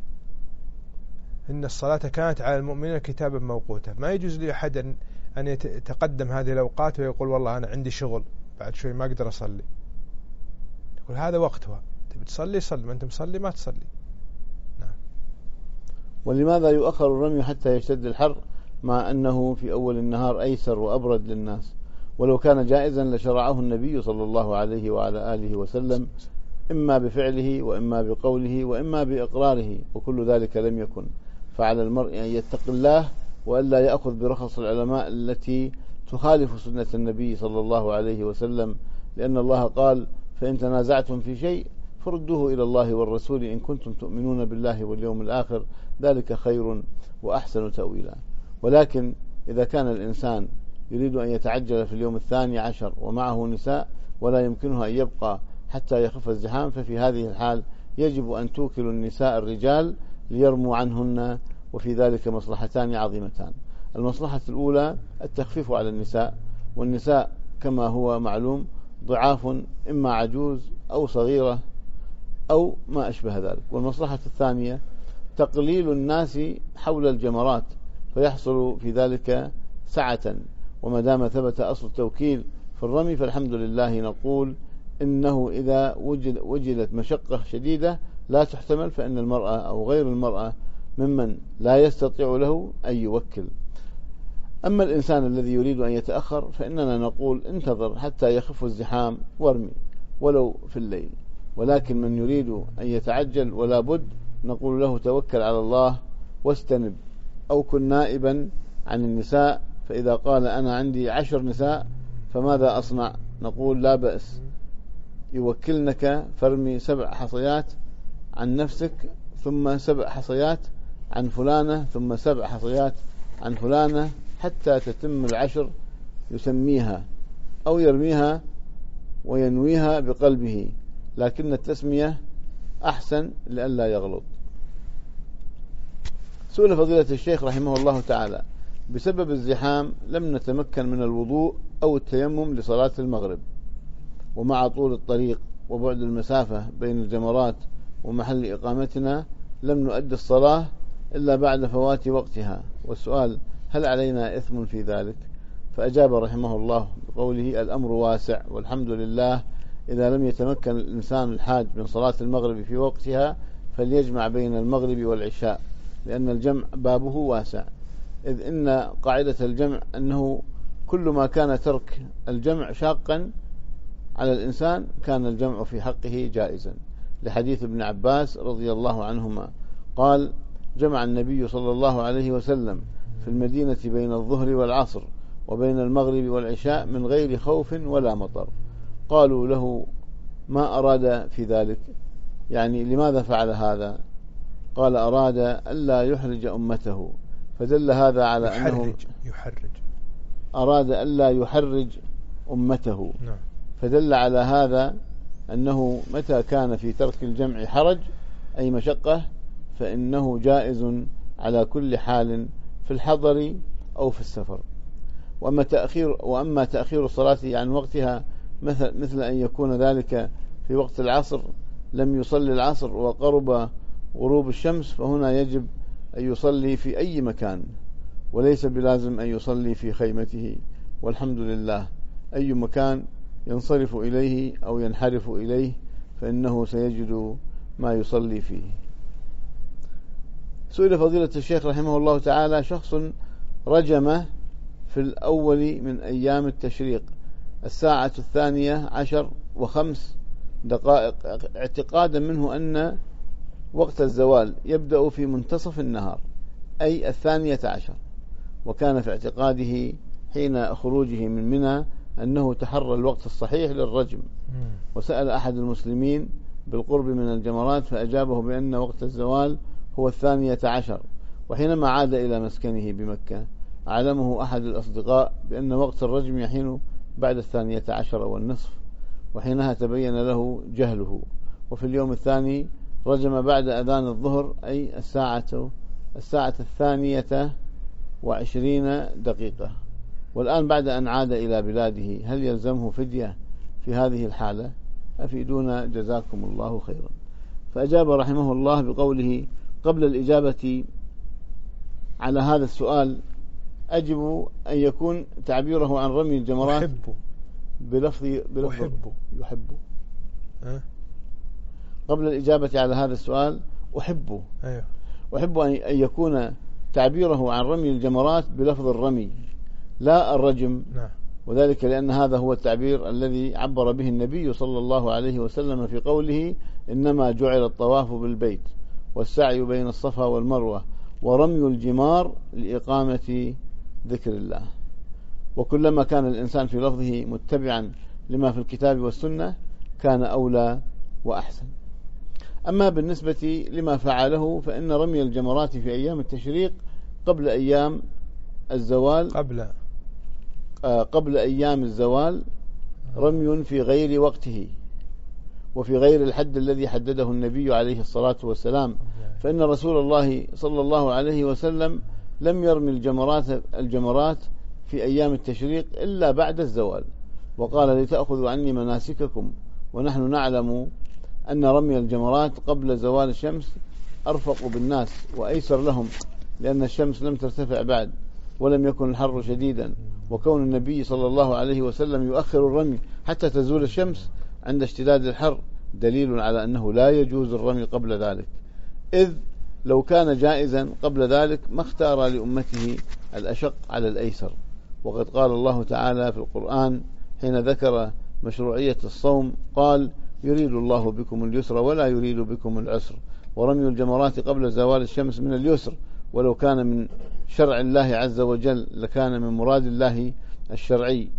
[SPEAKER 2] إن الصلاة كانت على المؤمنين كتابا موقوتا. ما يجوز لأحد أن يتقدم هذه الأوقات ويقول والله أنا عندي شغل بعد شوي ما أقدر أصلي. يقول هذا وقتها، تبي تصلي صلي، ما أنت مصلي ما تصلي. نعم.
[SPEAKER 1] ولماذا يؤخر الرمي حتى يشتد الحر مع أنه في أول النهار أيسر وأبرد للناس؟ ولو كان جائزا لشرعه النبي صلى الله عليه وعلى آله وسلم، إما بفعله وإما بقوله وإما بإقراره، وكل ذلك لم يكن. فعلى المرء أن يتق الله وألا يأخذ برخص العلماء التي تخالف سنة النبي صلى الله عليه وسلم، لأن الله قال: فإن تنازعتم في شيء فردوه إلى الله والرسول إن كنتم تؤمنون بالله واليوم الآخر، ذلك خير وأحسن تأويلا. ولكن إذا كان الإنسان يريد أن يتعجل في اليوم الثاني عشر ومعه نساء ولا يمكنها أن يبقى حتى يخف الزحام، ففي هذه الحال يجب أن توكل النساء الرجال ليرموا عنهن، وفي ذلك مصلحتان عظيمتان. المصلحة الأولى التخفيف على النساء، والنساء كما هو معلوم ضعاف، إما عجوز أو صغيرة أو ما أشبه ذلك. والمصلحة الثانية تقليل الناس حول الجمرات، فيحصل في ذلك سعة. وما دام ثبت أصل التوكيل في الرمي فالحمد لله، نقول إنه إذا وجد وجدت مشقة شديدة لا تحتمل فإن المرأة أو غير المرأة ممن لا يستطيع له أن يوكل. أما الإنسان الذي يريد أن يتأخر فإننا نقول انتظر حتى يخف الزحام وارمي ولو في الليل. ولكن من يريد أن يتعجل ولا بد، نقول له توكل على الله واستنب، أو كن نائبا عن النساء. فإذا قال أنا عندي عشر نساء فماذا أصنع؟ نقول لا بأس، يوكلنك فارمي سبع حصيات عن نفسك، ثم سبع حصيات عن فلانة، ثم سبع حصيات عن فلانة، حتى تتم العشر يسميها أو يرميها وينويها بقلبه، لكن التسمية أحسن لئلا يغلط. سئل فضيلة الشيخ رحمه الله تعالى: بسبب الزحام لم نتمكن من الوضوء أو التيمم لصلاة المغرب، ومع طول الطريق وبعد المسافة بين الجمرات ومحل إقامتنا لم نؤدي الصلاة إلا بعد فوات وقتها، والسؤال: هل علينا إثم في ذلك؟ فأجاب رحمه الله بقوله: الأمر واسع، والحمد لله. إذا لم يتمكن الإنسان الحاج من صلاة المغرب في وقتها فليجمع بين المغرب والعشاء، لأن الجمع بابه واسع، إذ إن قاعدة الجمع أنه كل ما كان ترك الجمع شاقا على الإنسان كان الجمع في حقه جائزا، لحديث ابن عباس رضي الله عنهما قال: جمع النبي صلى الله عليه وسلم في المدينة بين الظهر والعصر وبين المغرب والعشاء من غير خوف ولا مطر. قالوا له: ما أراد في ذلك؟ يعني لماذا فعل هذا؟ قال: أراد ألا يحرج أمته، فدل هذا على أنه
[SPEAKER 2] يحرج
[SPEAKER 1] أراد ألا يحرج أمته،
[SPEAKER 2] نعم.
[SPEAKER 1] فدل على هذا أنه متى كان في ترك الجمع حرج أي مشقة فإنه جائز على كل حال في الحضر أو في السفر. وأما تأخير, وأما تأخير الصلاة عن وقتها مثل, مثل أن يكون ذلك في وقت العصر لم يصلي العصر وقرب غروب الشمس، فهنا يجب أن يصلي في أي مكان، وليس بلازم أن يصلي في خيمته، والحمد لله. أي مكان ينصرف إليه أو ينحرف إليه فإنه سيجد ما يصلي فيه. سئل فضيلة الشيخ رحمه الله تعالى: شخص رجم في الأول من أيام التشريق الساعة الثانية عشر وخمس دقائق اعتقادا منه أن وقت الزوال يبدأ في منتصف النهار أي الثانية عشر، وكان في اعتقاده حين خروجه من منى أنه تحرى الوقت الصحيح للرجم، وسأل أحد المسلمين بالقرب من الجمرات فأجابه بأن وقت الزوال هو الثانية عشر. وحينما عاد إلى مسكنه بمكة أعلمه أحد الأصدقاء بأن وقت الرجم يحين بعد الثانية عشر والنصف، وحينها تبين له جهله. وفي اليوم الثاني رجم بعد أذان الظهر أي الساعة الساعة الثانية وعشرين دقيقة. والآن بعد أن عاد إلى بلاده هل يلزمه فدية في هذه الحالة؟ أفيدونا جزاكم الله خيرا. فأجاب رحمه الله بقوله: قبل الإجابة على هذا السؤال أجب أن يكون تعبيره عن رمي الجمرات
[SPEAKER 2] يحب
[SPEAKER 1] بلفظ بلفظ
[SPEAKER 2] يحب
[SPEAKER 1] يحب
[SPEAKER 2] أه؟
[SPEAKER 1] قبل الإجابة على هذا السؤال أحب
[SPEAKER 2] أيوه.
[SPEAKER 1] أحب أن يكون تعبيره عن رمي الجمرات بلفظ الرمي لا الرجم،
[SPEAKER 2] نعم.
[SPEAKER 1] وذلك لأن هذا هو التعبير الذي عبر به النبي صلى الله عليه وسلم في قوله: إنما جعل الطواف بالبيت والسعي بين الصفا والمروة ورمي الجمار لإقامة ذكر الله. وكلما كان الإنسان في لفظه متبعا لما في الكتاب والسنة كان أولى وأحسن. أما بالنسبة لما فعله فإن رمي الجمرات في أيام التشريق قبل أيام الزوال
[SPEAKER 2] قبل
[SPEAKER 1] آه قبل أيام الزوال رمي في غير وقته وفي غير الحد الذي حدده النبي عليه الصلاة والسلام، فإن رسول الله صلى الله عليه وسلم لم يرمي الجمرات الجمرات في أيام التشريق إلا بعد الزوال، وقال: لتأخذوا عني مناسككم، ونحن نعلم أن رمي الجمرات قبل زوال الشمس أرفق بالناس وأيسر لهم، لأن الشمس لم ترتفع بعد ولم يكن الحر شديدا، وكون النبي صلى الله عليه وسلم يؤخر الرمي حتى تزول الشمس عند اشتداد الحر دليل على أنه لا يجوز الرمي قبل ذلك، إذ لو كان جائزا قبل ذلك ما اختار لأمته الأشق على الأيسر. وقد قال الله تعالى في القرآن حين ذكر مشروعية الصوم قال: يريد الله بكم اليسر ولا يريد بكم العسر، ورمي الجمرات قبل زوال الشمس من اليسر، ولو كان من شرع الله عز وجل لكان من مراد الله الشرعي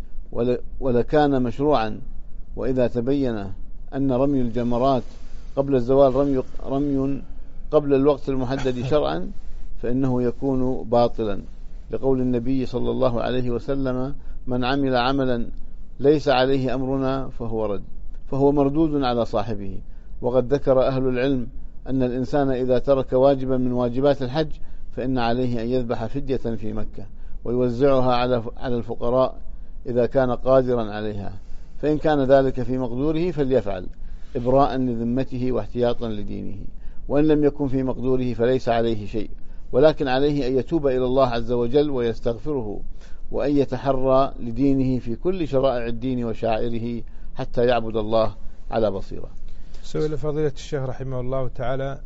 [SPEAKER 1] ولكان مشروعا. وإذا تبين أن رمي الجمرات قبل الزوال رمي, رمي قبل الوقت المحدد شرعا فإنه يكون باطلا، لقول النبي صلى الله عليه وسلم: من عمل عملا ليس عليه أمرنا فهو رد فهو مردود على صاحبه. وقد ذكر أهل العلم أن الإنسان إذا ترك واجبا من واجبات الحج فإن عليه أن يذبح فدية في مكة ويوزعها على الفقراء إذا كان قادرا عليها، فإن كان ذلك في مقدوره فليفعل إبراء لذمته واحتياطا لدينه، وإن لم يكن في مقدوره فليس عليه شيء، ولكن عليه أن يتوب إلى الله عز وجل ويستغفره، وأن يتحرى لدينه في كل شرائع الدين وشعائره حتى يعبد الله على بصيرة.
[SPEAKER 2] سئل فضيلة الشيخ رحمه الله تعالى: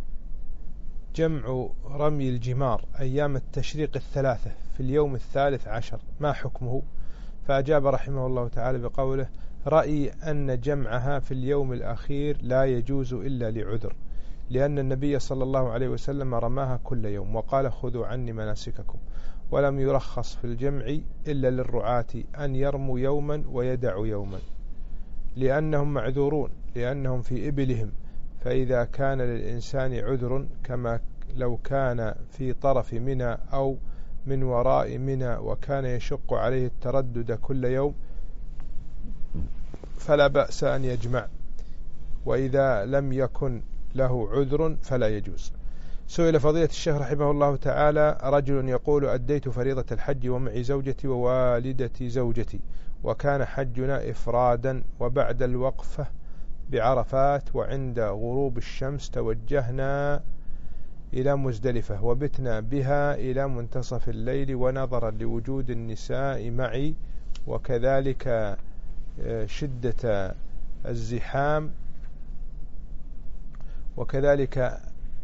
[SPEAKER 2] جمع رمي الجمار أيام التشريق الثلاثة في اليوم الثالث عشر ما حكمه؟ فأجاب رحمه الله تعالى بقوله: رأي أن جمعها في اليوم الأخير لا يجوز إلا لعذر، لأن النبي صلى الله عليه وسلم رماها كل يوم وقال خذوا عني مناسككم، ولم يرخص في الجمع إلا للرعاة أن يرموا يوما ويدعوا يوما، لأنهم معذورون لأنهم في إبلهم. فإذا كان للإنسان عذر كما لو كان في طرف منى أو من وراء منى وكان يشق عليه التردد كل يوم فلا بأس أن يجمع، وإذا لم يكن له عذر فلا يجوز. سئل فضيلة الشيخ رحمه الله تعالى رجل يقول أديت فريضة الحج ومعي زوجتي ووالدتي زوجتي، وكان حجنا إفرادا، وبعد الوقفة بعرفات وعند غروب الشمس توجهنا إلى مزدلفة وبتنا بها إلى منتصف الليل، ونظرا لوجود النساء معي وكذلك شدة الزحام وكذلك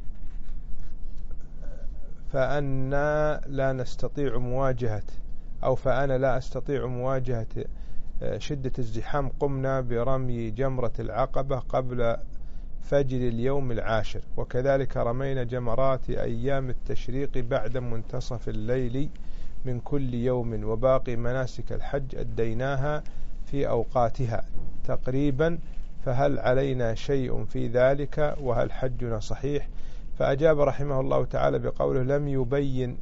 [SPEAKER 2] فأنا لا نستطيع مواجهة أو فأنا لا أستطيع مواجهة شدة الزحام، قمنا برمي جمرة العقبة قبل فجر اليوم العاشر، وكذلك رمينا جمرات أيام التشريق بعد منتصف الليل من كل يوم، وباقي مناسك الحج أديناها في أوقاتها تقريبا، فهل علينا شيء في ذلك وهل حجنا صحيح؟ فأجاب رحمه الله تعالى بقوله لم يبين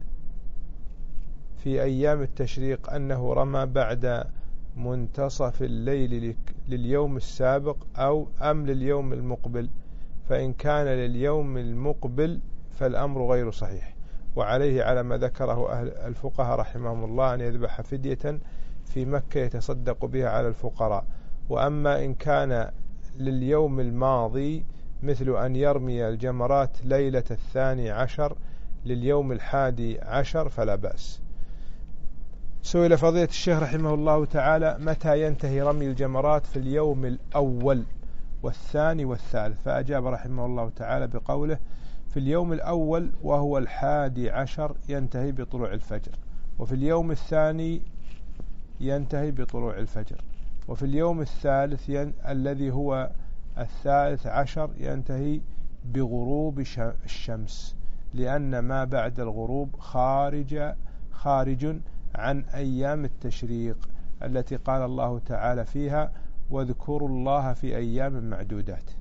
[SPEAKER 2] في أيام التشريق أنه رمى بعد منتصف الليل لليوم السابق أو أم لليوم المقبل، فإن كان لليوم المقبل فالأمر غير صحيح، وعليه على ما ذكره أهل الفقهاء رحمهم الله أن يذبح فدية في مكة يتصدق بها على الفقراء. وأما إن كان لليوم الماضي مثل أن يرمي الجمرات ليلة الثاني عشر لليوم الحادي عشر فلا بأس. سئل فضيلة الشيخ رحمه الله تعالى متى ينتهي رمي الجمرات في اليوم الأول والثاني والثالث؟ فأجاب رحمه الله تعالى بقوله في اليوم الأول وهو الحادي عشر ينتهي بطلوع الفجر، وفي اليوم الثاني ينتهي بطلوع الفجر، وفي اليوم الثالث ين... الذي هو الثالث عشر ينتهي بغروب الشمس، لأن ما بعد الغروب خارج خارج عن أيام التشريق التي قال الله تعالى فيها واذكروا الله في أيام معدودات.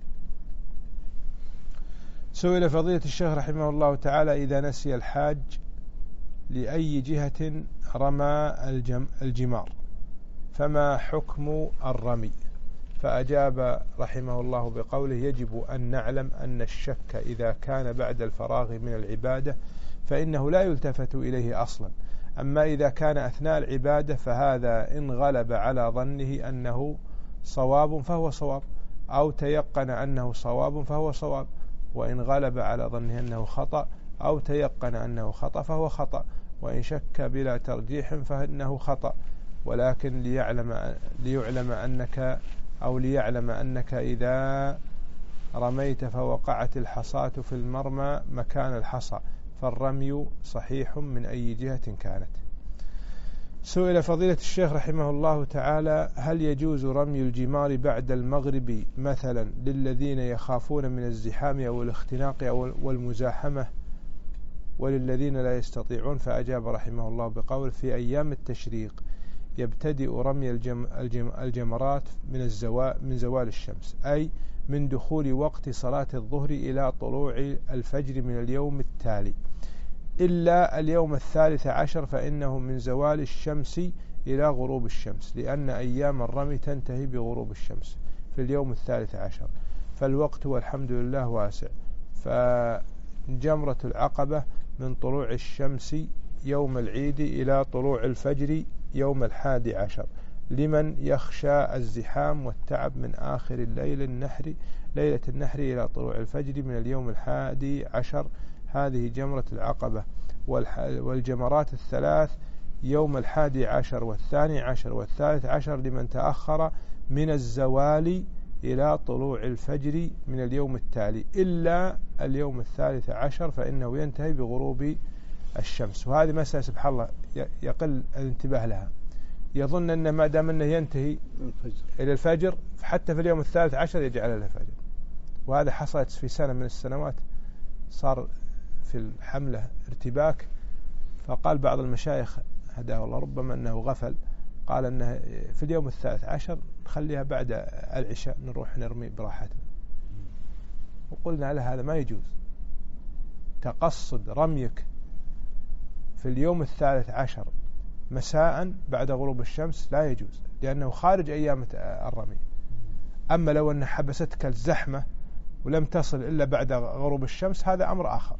[SPEAKER 2] سئل فضيلة الشيخ رحمه الله تعالى إذا نسي الحاج لأي جهة رمى الجم الجمار فما حكم الرمي؟ فأجاب رحمه الله بقوله يجب أن نعلم أن الشك إذا كان بعد الفراغ من العبادة فإنه لا يلتفت إليه أصلا، أما إذا كان أثناء العبادة فهذا إن غلب على ظنه أنه صواب فهو صواب، أو تيقن أنه صواب فهو صواب، وإن غلب على ظنه أنه خطأ أو تيقن أنه خطأ فهو خطأ، وإن شك بلا ترجيح فإنه خطأ. ولكن ليعلم, ليعلم أنك أو ليعلم أنك إذا رميت فوقعت الحصاة في المرمى مكان الحصى فالرمي صحيح من أي جهة كانت. سئل فضيلة الشيخ رحمه الله تعالى هل يجوز رمي الجمار بعد المغرب مثلا للذين يخافون من الزحام أو الاختناق أو والمزاحمة وللذين لا يستطيعون؟ فأجاب رحمه الله بقول في أيام التشريق يبتدئ رمي الجم الجم الجمرات من الزوال من زوال الشمس، أي من دخول وقت صلاة الظهر إلى طلوع الفجر من اليوم التالي، إلا اليوم الثالث عشر فإنه من زوال الشمس إلى غروب الشمس، لأن أيام الرمي تنتهي بغروب الشمس في اليوم الثالث عشر، فالوقت والحمد لله واسع. فجمرة العقبة من طلوع الشمس يوم العيد إلى طلوع الفجر يوم الحادي عشر لمن يخشى الزحام والتعب من آخر الليل النحر ليلة النحر إلى طلوع الفجر من اليوم الحادي عشر. هذه جمرة العقبة. والجمرات الثلاث يوم الحادي عشر والثاني عشر والثالث عشر لمن تأخر من الزوال إلى طلوع الفجر من اليوم التالي، إلا اليوم الثالث عشر فإنه ينتهي بغروب الشمس. وهذه مسألة سبحان الله يقل الانتباه لها، يظن أن ما دام أنه ينتهي
[SPEAKER 1] الفجر.
[SPEAKER 2] إلى الفجر حتى في اليوم الثالث عشر يجعل له الفجر. وهذا حصلت في سنة من السنوات، صار في الحملة ارتباك، فقال بعض المشايخ هداه الله ربما أنه غفل، قال أنه في اليوم الثالث عشر نخليها بعد العشاء نروح نرمي براحتنا. وقلنا له هذا ما يجوز، تقصد رميك في اليوم الثالث عشر مساء بعد غروب الشمس لا يجوز، لأنه خارج أيام الرمي. أما لو أن حبستك الزحمة ولم تصل إلا بعد غروب الشمس هذا أمر آخر.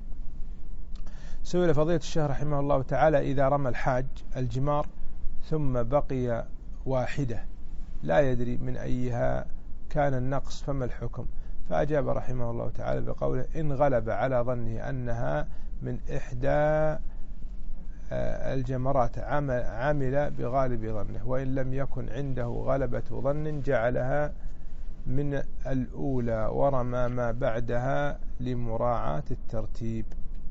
[SPEAKER 2] سئل فضيلة الشيخ رحمه الله تعالى إذا رمى الحاج الجمار ثم بقي واحدة لا يدري من أيها كان النقص فما الحكم؟ فأجاب رحمه الله تعالى بقوله إن غلب على ظنه أنها من إحدى الجمرات عمل بغالب ظنه، وإن لم يكن عنده غلبة ظن جعلها من الأولى ورمى ما بعدها لمراعاة الترتيب.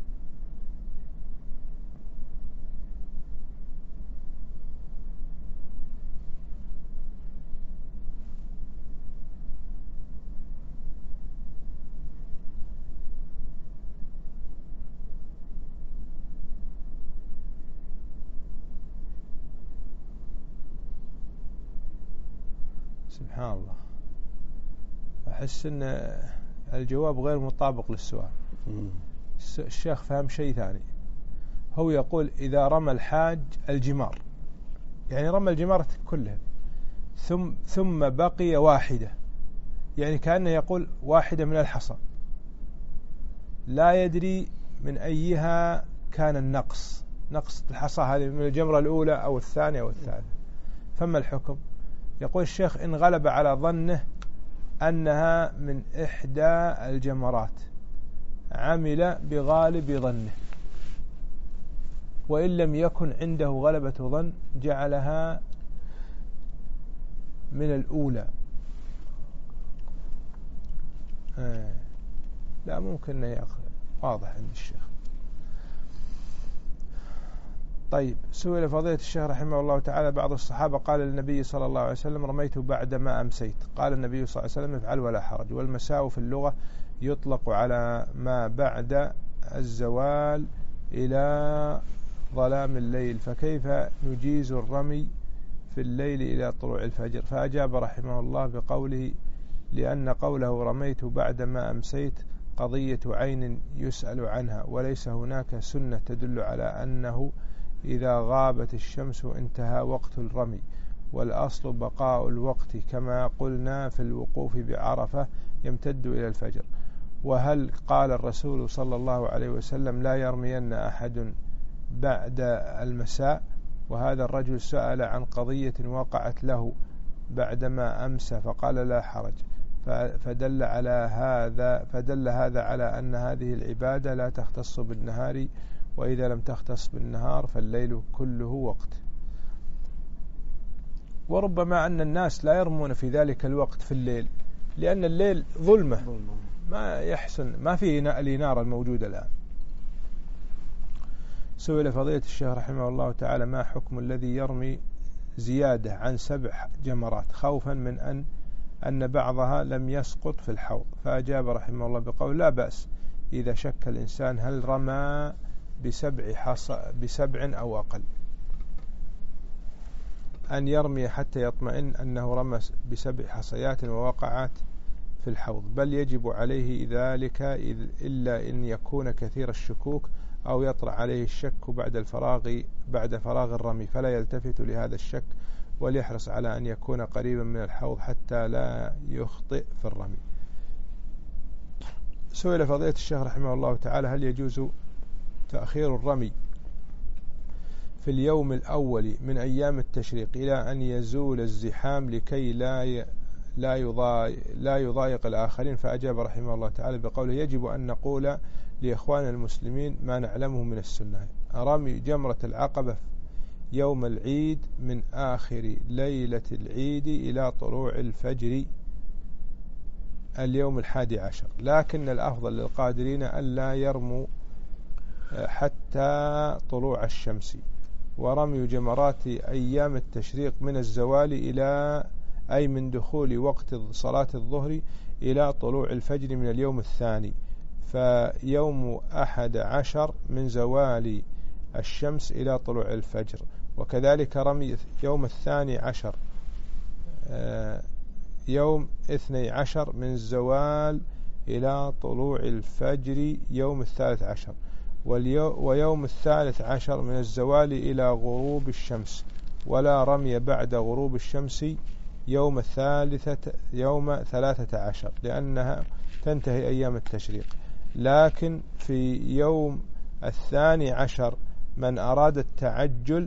[SPEAKER 2] سبحان الله، أحس أن الجواب غير مطابق للسؤال. الشيخ فهم شيء ثاني، هو يقول إذا رمى الحاج الجمار، يعني رمى الجمارة كلها ثم ثم بقي واحدة، يعني كأنه يقول واحدة من الحصى لا يدري من أيها كان النقص، نقص الحصى هذه من الجمرة الأولى أو الثانية أو الثالثة، فما الحكم؟ يقول الشيخ إن غلب على ظنه أنها من إحدى الجمرات عمل بغالب ظنه، وإن لم يكن عنده غلبة ظن جعلها من الأولى. آه. لا ممكن يأخذ، واضح عند الشيخ. طيب، سئل فضيلة الشيخ رحمه الله تعالى بعض الصحابة قال للنبي صلى الله عليه وسلم رميت بعد ما أمسيت، قال النبي صلى الله عليه وسلم افعل ولا حرج. والمساء في اللغة يطلق على ما بعد الزوال إلى ظلام الليل، فكيف نجيز الرمي في الليل إلى طلوع الفجر؟ فأجاب رحمه الله بقوله لأن قوله رميت بعد ما أمسيت قضية عين يسأل عنها، وليس هناك سنة تدل على أنه إذا غابت الشمس انتهى وقت الرمي، والأصل بقاء الوقت كما قلنا في الوقوف بعرفة يمتد إلى الفجر. وهل قال الرسول صلى الله عليه وسلم لا يرمين أحد بعد المساء؟ وهذا الرجل سأل عن قضية وقعت له بعدما أمسى فقال لا حرج، فدل على هذا فدل هذا على أن هذه العبادة لا تختص بالنهار، وإذا لم تختص بالنهار فالليل كله وقت. وربما أن الناس لا يرمون في ذلك الوقت في الليل، لأن الليل ظلمة ما يحسن، ما فيه النار الموجودة الآن. سئل فضيلة الشيخ رحمه الله تعالى ما حكم الذي يرمي زيادة عن سبع جمرات خوفا من أن أن بعضها لم يسقط في الحوض؟ فأجاب رحمه الله بقول لا بأس إذا شك الإنسان هل رمى بسبع حصى بسبع أو أقل، أن يرمي حتى يطمئن أنه رمى بسبع حصيات ووقعت في الحوض، بل يجب عليه ذلك إلا إن يكون كثير الشكوك أو يطرأ عليه الشك بعد الفراغ بعد فراغ الرمي، فلا يلتفت لهذا الشك وليحرص على أن يكون قريبا من الحوض حتى لا يخطئ في الرمي. سئل فضيلة الشيخ رحمه الله تعالى هل يجوز تأخير الرمي في اليوم الأول من أيام التشريق إلى أن يزول الزحام لكي لا لا يضايق, لا يضايق الآخرين؟ فأجاب رحمه الله تعالى بقوله يجب أن نقول لإخوان المسلمين ما نعلمه من السنة، رمي جمرة العقبة يوم العيد من آخر ليلة العيد إلى طلوع الفجر اليوم الحادي عشر، لكن الأفضل للقادرين ألا يرموا حتى طلوع الشمس، ورمي جمرات أيام التشريق من الزوال إلى أي من دخول وقت صلاة الظهر إلى طلوع الفجر من اليوم الثاني، فيوم أحد عشر من زوال الشمس إلى طلوع الفجر. وكذلك رمي يوم الثاني عشر يوم اثني عشر من الزوال إلى طلوع الفجر يوم الثالث عشر، ويوم الثالث عشر من الزوال إلى غروب الشمس، ولا رمي بعد غروب الشمس يوم الثالثة يوم ثلاثة عشر لأنها تنتهي أيام التشريق. لكن في يوم الثاني عشر من أراد التعجل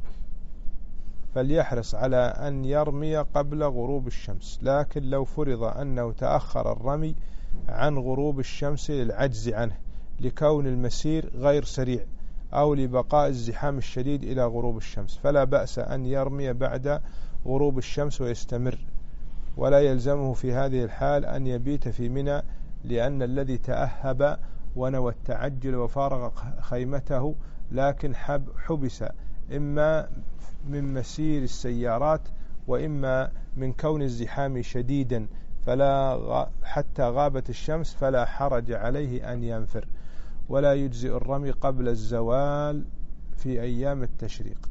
[SPEAKER 2] فليحرص على أن يرمي قبل غروب الشمس، لكن لو فرض أنه تأخر الرمي عن غروب الشمس للعجز عنه لكون المسير غير سريع أو لبقاء الزحام الشديد إلى غروب الشمس فلا بأس أن يرمي بعد غروب الشمس ويستمر، ولا يلزمه في هذه الحال أن يبيت في منى، لأن الذي تأهب ونوى التعجل وفارغ خيمته لكن حبس إما من مسير السيارات وإما من كون الزحام شديدا فلا حتى غابت الشمس فلا حرج عليه أن ينفر، ولا يجزئ الرمي قبل الزوال في أيام التشريق.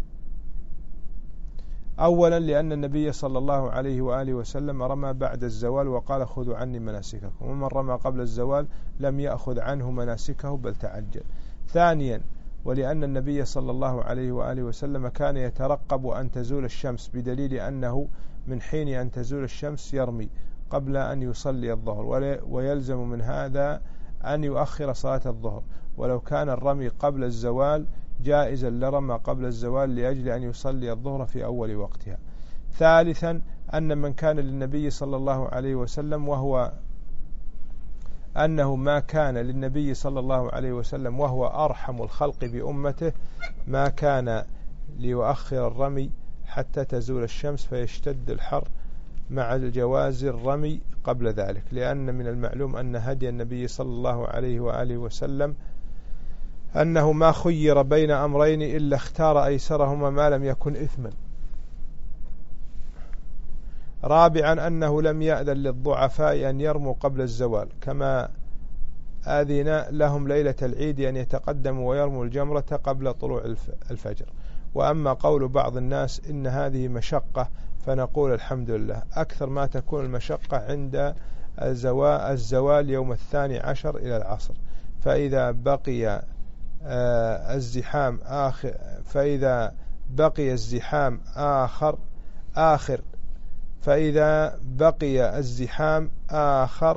[SPEAKER 2] أولا لأن النبي صلى الله عليه وآله وسلم رمى بعد الزوال وقال خذوا عني مناسككم، ومن رمى قبل الزوال لم يأخذ عنه مناسكه بل تعجل. ثانيا ولأن النبي صلى الله عليه وآله وسلم كان يترقب أن تزول الشمس بدليل أنه من حين أن تزول الشمس يرمي قبل أن يصلي الظهر، ويلزم من هذا أن يؤخر صلاة الظهر، ولو كان الرمي قبل الزوال جائزا لرمى قبل الزوال لأجل أن يصلي الظهر في أول وقتها. ثالثا أن من كان للنبي صلى الله عليه وسلم وهو أنه ما كان للنبي صلى الله عليه وسلم وهو أرحم الخلق بأمته ما كان ليؤخر الرمي حتى تزول الشمس فيشتد الحر مع الجواز الرمي قبل ذلك، لأن من المعلوم أن هدي النبي صلى الله عليه وآله وسلم أنه ما خير بين أمرين إلا اختار أيسرهما ما لم يكن إثما. رابعا أنه لم يأذن للضعفاء أن يرموا قبل الزوال كما آذن لهم ليلة العيد أن يتقدموا ويرموا الجمرة قبل طلوع الفجر. وأما قول بعض الناس إن هذه مشقة فنقول الحمد لله، أكثر ما تكون المشقة عند الزوال يوم الثاني عشر إلى العصر، فإذا بقي الزحام آخر فإذا بقي الزحام آخر آخر فإذا بقي الزحام آخر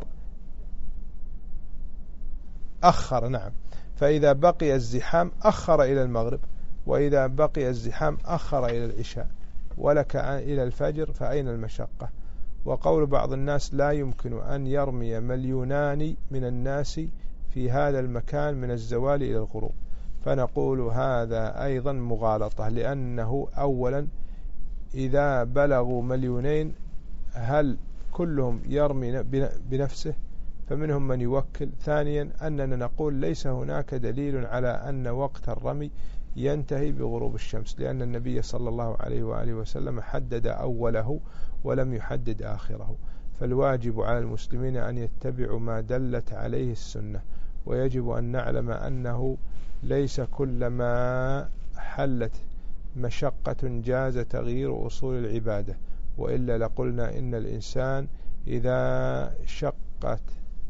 [SPEAKER 2] أخر نعم فإذا بقي الزحام أخر إلى المغرب، وإذا بقي الزحام أخر إلى العشاء، ولك إلى الفجر، فأين المشقة؟ وقول بعض الناس لا يمكن أن يرمي مليونان من الناس في هذا المكان من الزوال إلى الغروب، فنقول هذا أيضا مغالطة، لأنه أولا إذا بلغوا مليونين هل كلهم يرمي بنفسه؟ فمنهم من يوكل. ثانيا أننا نقول ليس هناك دليل على أن وقت الرمي ينتهي بغروب الشمس، لأن النبي صلى الله عليه وآله وسلم حدد أوله ولم يحدد آخره، فالواجب على المسلمين أن يتبعوا ما دلت عليه السنة، ويجب أن نعلم أنه ليس كلما حلت مشقة جاز تغيير أصول العبادة، وإلا لقلنا إن الإنسان إذا شقت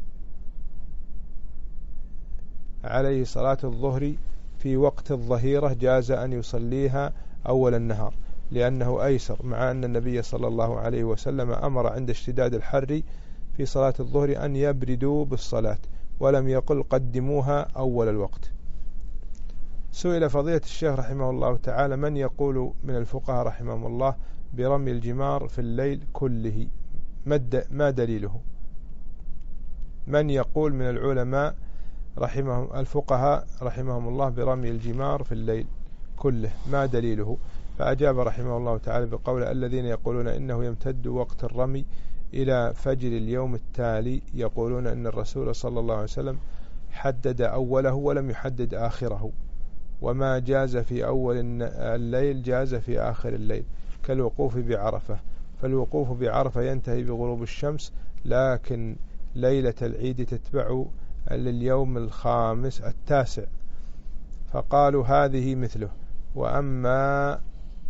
[SPEAKER 2] عليه صلاة الظهر في وقت الظهيرة جاز أن يصليها أول النهار لأنه أيسر، مع أن النبي صلى الله عليه وسلم أمر عند اشتداد الحر في صلاة الظهر أن يبردوا بالصلاة، ولم يقل قدموها أول الوقت. سئل فضيلة الشيخ رحمه الله تعالى من يقول من الفقهاء رحمه الله برمي الجمار في الليل كله، ما دليله؟ من يقول من العلماء رحمهم الفقهاء رحمهم الله برمي الجمار في الليل كله، ما دليله؟ فأجاب رحمه الله تعالى بقول الذين يقولون إنه يمتد وقت الرمي إلى فجر اليوم التالي يقولون أن الرسول صلى الله عليه وسلم حدد أوله ولم يحدد آخره، وما جاز في أول الليل جاز في آخر الليل كالوقوف بعرفة. فالوقوف بعرفة ينتهي بغروب الشمس، لكن ليلة العيد تتبع لليوم الخامس التاسع، فقالوا هذه مثله. وأما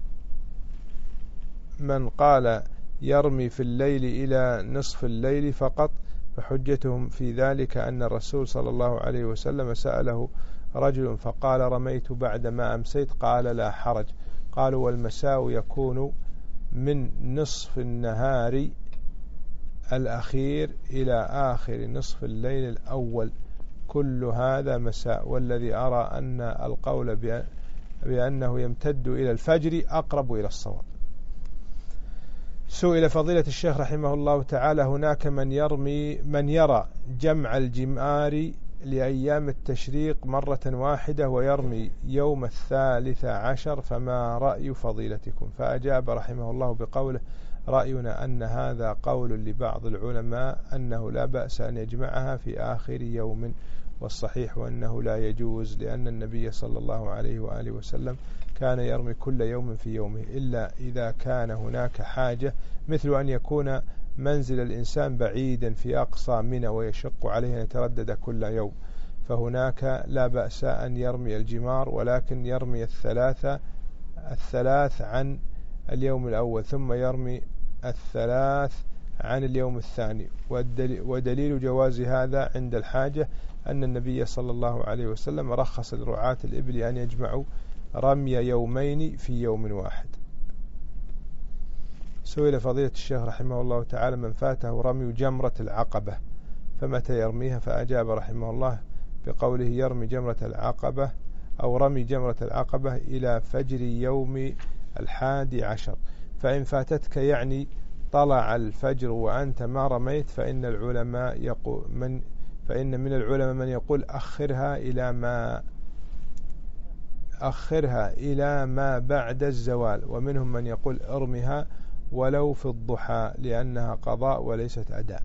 [SPEAKER 2] من قال يرمي في الليل إلى نصف الليل فقط فحجتهم في ذلك أن الرسول صلى الله عليه وسلم سأله رجل فقال رميت بعدما أمسيت، قال لا حرج. قالوا والمساء يكون من نصف النهار الأخير إلى آخر نصف الليل الأول، كل هذا مساء. والذي أرى أن القول بأنه يمتد إلى الفجر أقرب إلى الصواب. سئل فضيلة الشيخ رحمه الله تعالى هناك من يرمي من يرى جمع الجمار لأيام التشريق مرة واحدة ويرمي يوم الثالث عشر، فما رأي فضيلتكم؟ فأجاب رحمه الله بقوله رأينا أن هذا قول لبعض العلماء أنه لا بأس أن يجمعها في آخر يوم، والصحيح أنه لا يجوز، لأن النبي صلى الله عليه وآله وسلم كان يرمي كل يوم في يومه، إلا إذا كان هناك حاجة، مثل أن يكون منزل الإنسان بعيدا في أقصى منى ويشق عليه أن يتردد كل يوم، فهناك لا بأس أن يرمي الجمار، ولكن يرمي الثلاثة الثلاث عن اليوم الأول، ثم يرمي الثلاث عن اليوم الثاني. ودليل جواز هذا عند الحاجة أن النبي صلى الله عليه وسلم رخص لرعاة الإبل أن يجمعوا رمي يومين في يوم واحد. سئل فضيلة الشيخ رحمه الله تعالى من فاته رمي جمرة العقبة فمتى يرميها؟ فأجاب رحمه الله بقوله يرمي جمرة العقبة أو رمي جمرة العقبة إلى فجر يوم الحادي عشر، فإن فاتتك يعني طلع الفجر وأنت ما رميت فإن العلماء يقول من فإن من العلماء من يقول أخرها إلى ما أخرها إلى ما بعد الزوال، ومنهم من يقول ارمها ولو في الضحى لأنها قضاء وليست أداء.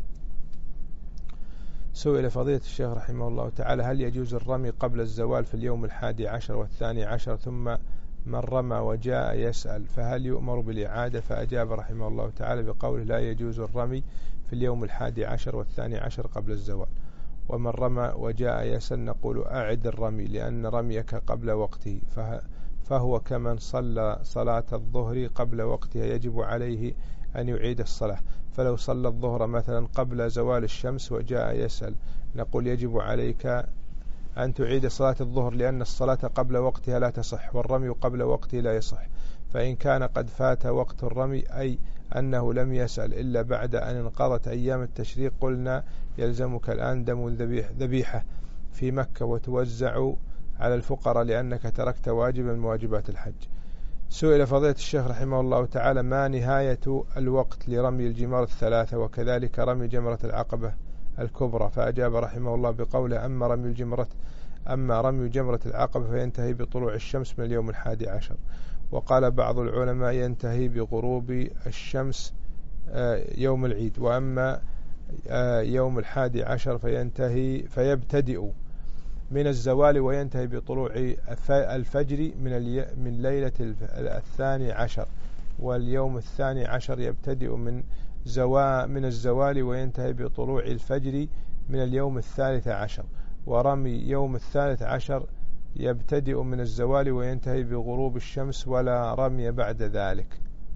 [SPEAKER 2] سئل فضيلة الشيخ رحمه الله تعالى هل يجوز الرمي قبل الزوال في اليوم الحادي عشر والثاني عشر، ثم من رمى وجاء يسأل فهل يؤمر بالإعادة؟ فأجاب رحمه الله تعالى بقوله لا يجوز الرمي في اليوم الحادي عشر والثاني عشر قبل الزوال، ومن رمى وجاء يسأل نقول أعد الرمي لأن رميك قبل وقته، فهو كمن صلى صلاة الظهر قبل وقتها يجب عليه أن يعيد الصلاة، فلو صلى الظهر مثلا قبل زوال الشمس وجاء يسأل نقول يجب عليك أن تعيد صلاة الظهر لأن الصلاة قبل وقتها لا تصح والرمي قبل وقته لا يصح. فإن كان قد فات وقت الرمي أي أنه لم يسأل إلا بعد أن انقضت أيام التشريق قلنا يلزمك الآن دم ذبيحة في مكة وتوزع على الفقراء لأنك تركت واجبا من واجبات الحج. سئل فضيلة الشيخ رحمه الله تعالى ما نهاية الوقت لرمي الجمار الثلاثة وكذلك رمي جمرة العقبة الكبرى؟ فأجاب رحمه الله بقوله أما رمي الجمرة أما رمي جمرة العقبة فينتهي بطلوع الشمس من اليوم الحادي عشر، وقال بعض العلماء ينتهي بغروب الشمس يوم العيد، وأما يوم الحادي عشر فينتهي فيبتدئ من الزوال وينتهي بطلوع الفجر من من ليلة الثاني عشر، واليوم الثاني عشر يبتدئ من زوا من الزوال وينتهي بطلوع الفجر من اليوم الثالث عشر، ورمي يوم الثالث عشر يبتدئ من الزوال وينتهي بغروب الشمس ولا رمي بعد ذلك.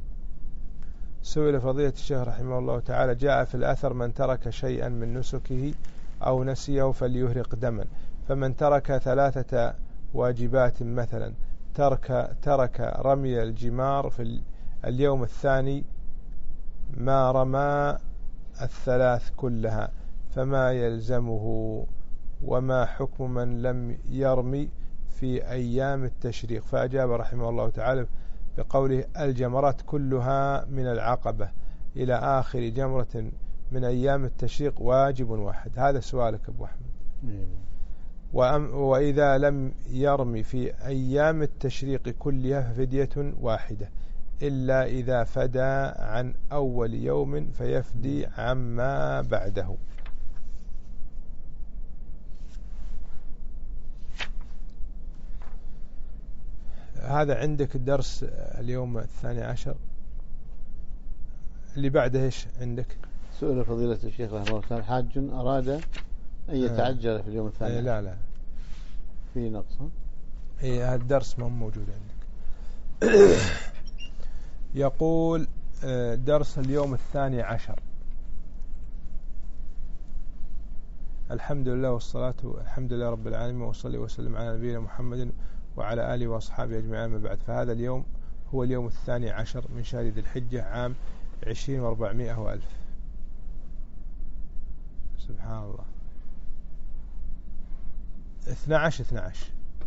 [SPEAKER 2] سئل فضيلة الشيخ رحمه الله تعالى جاء في الأثر من ترك شيئا من نسكه أو نسيه فليهرق دما، فمن ترك ثلاثة واجبات مثلا ترك ترك رمي الجمار في اليوم الثاني ما رمى الثلاث كلها فما يلزمه؟ وما حكم من لم يرمي في أيام التشريق؟ فأجاب رحمه الله تعالى بقوله الجمرات كلها من العقبة إلى آخر جمرة من أيام التشريق واجب واحد. هذا سؤالك أبو أحمد. وإذا لم يرمي في أيام التشريق كلها ففدية واحدة إلا إذا فدى عن أول يوم فيفدي عما بعده. هذا عندك درس اليوم الثاني عشر. اللي بعده إيش عندك؟
[SPEAKER 1] سؤال فضيلة الشيخ رحمه الله كان حاج أراد أن يتعجل في اليوم الثاني.
[SPEAKER 2] إيه لا لا
[SPEAKER 1] في نقص.
[SPEAKER 2] إيه هذا الدرس ما هو موجود عندك. يقول درس اليوم الثاني عشر. الحمد لله والصلاة الحمد لله رب العالمين وصلي وسلم على نبينا محمد وعلى آله وأصحابه أجمعين. ما بعد، فهذا اليوم هو اليوم الثاني عشر من شهر ذي الحجة عام عشرين وأربعمائة وألف. سبحان الله. اثنى عشر اثنى عشر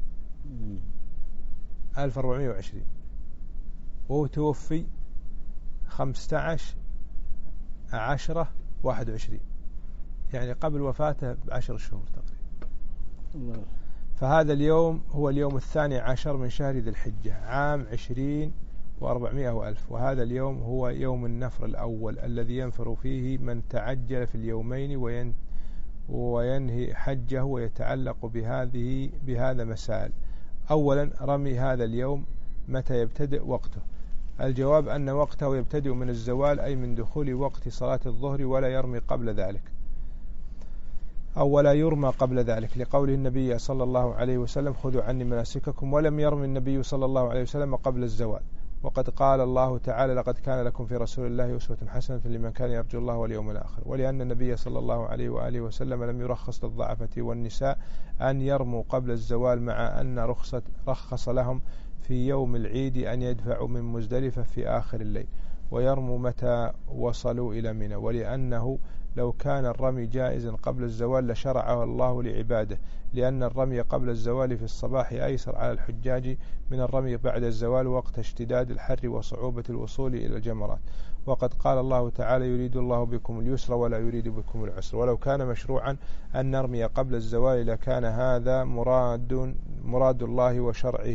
[SPEAKER 2] ألف وأربعمائة وعشرين، وهو توفي خمسة عشر عشرة واحد وعشرين، يعني قبل وفاته بعشر شهور تقريبا. فهذا اليوم هو اليوم الثاني عشر من شهر ذي الحجة عام عشرين وأربعمائة وألف. وهذا اليوم هو يوم النفر الأول الذي ينفر فيه من تعجل في اليومين وين وينهي حجه، ويتعلق بهذه بهذا مسائل. أولا، رمي هذا اليوم متى يبتدئ وقته؟ الجواب أن وقته يبتدئ من الزوال، أي من دخول وقت صلاة الظهر، ولا يرمي قبل ذلك أو ولا يرمى قبل ذلك، لقوله النبي صلى الله عليه وسلم خذوا عني مناسككم. ولم يرمي النبي صلى الله عليه وسلم قبل الزوال، وقد قال الله تعالى لقد كان لكم في رسول الله أسوة حسنة لمن كان يرجو الله واليوم الآخر. ولأن النبي صلى الله عليه وآله وسلم لم يرخص للضعفة والنساء أن يرموا قبل الزوال، مع أن رخصة رخص لهم في يوم العيد أن يدفعوا من مزدلفة في آخر الليل ويرموا متى وصلوا إلى منى. ولأنه لو كان الرمي جائزا قبل الزوال لشرعه الله لعباده، لأن الرمي قبل الزوال في الصباح أيسر على الحجاج من الرمي بعد الزوال وقت اشتداد الحر وصعوبة الوصول إلى الجمرات. وقد قال الله تعالى يريد الله بكم اليسر ولا يريد بكم العسر. ولو كان مشروعا أن نرمي قبل الزوال لكان هذا مراد مراد الله وشرعه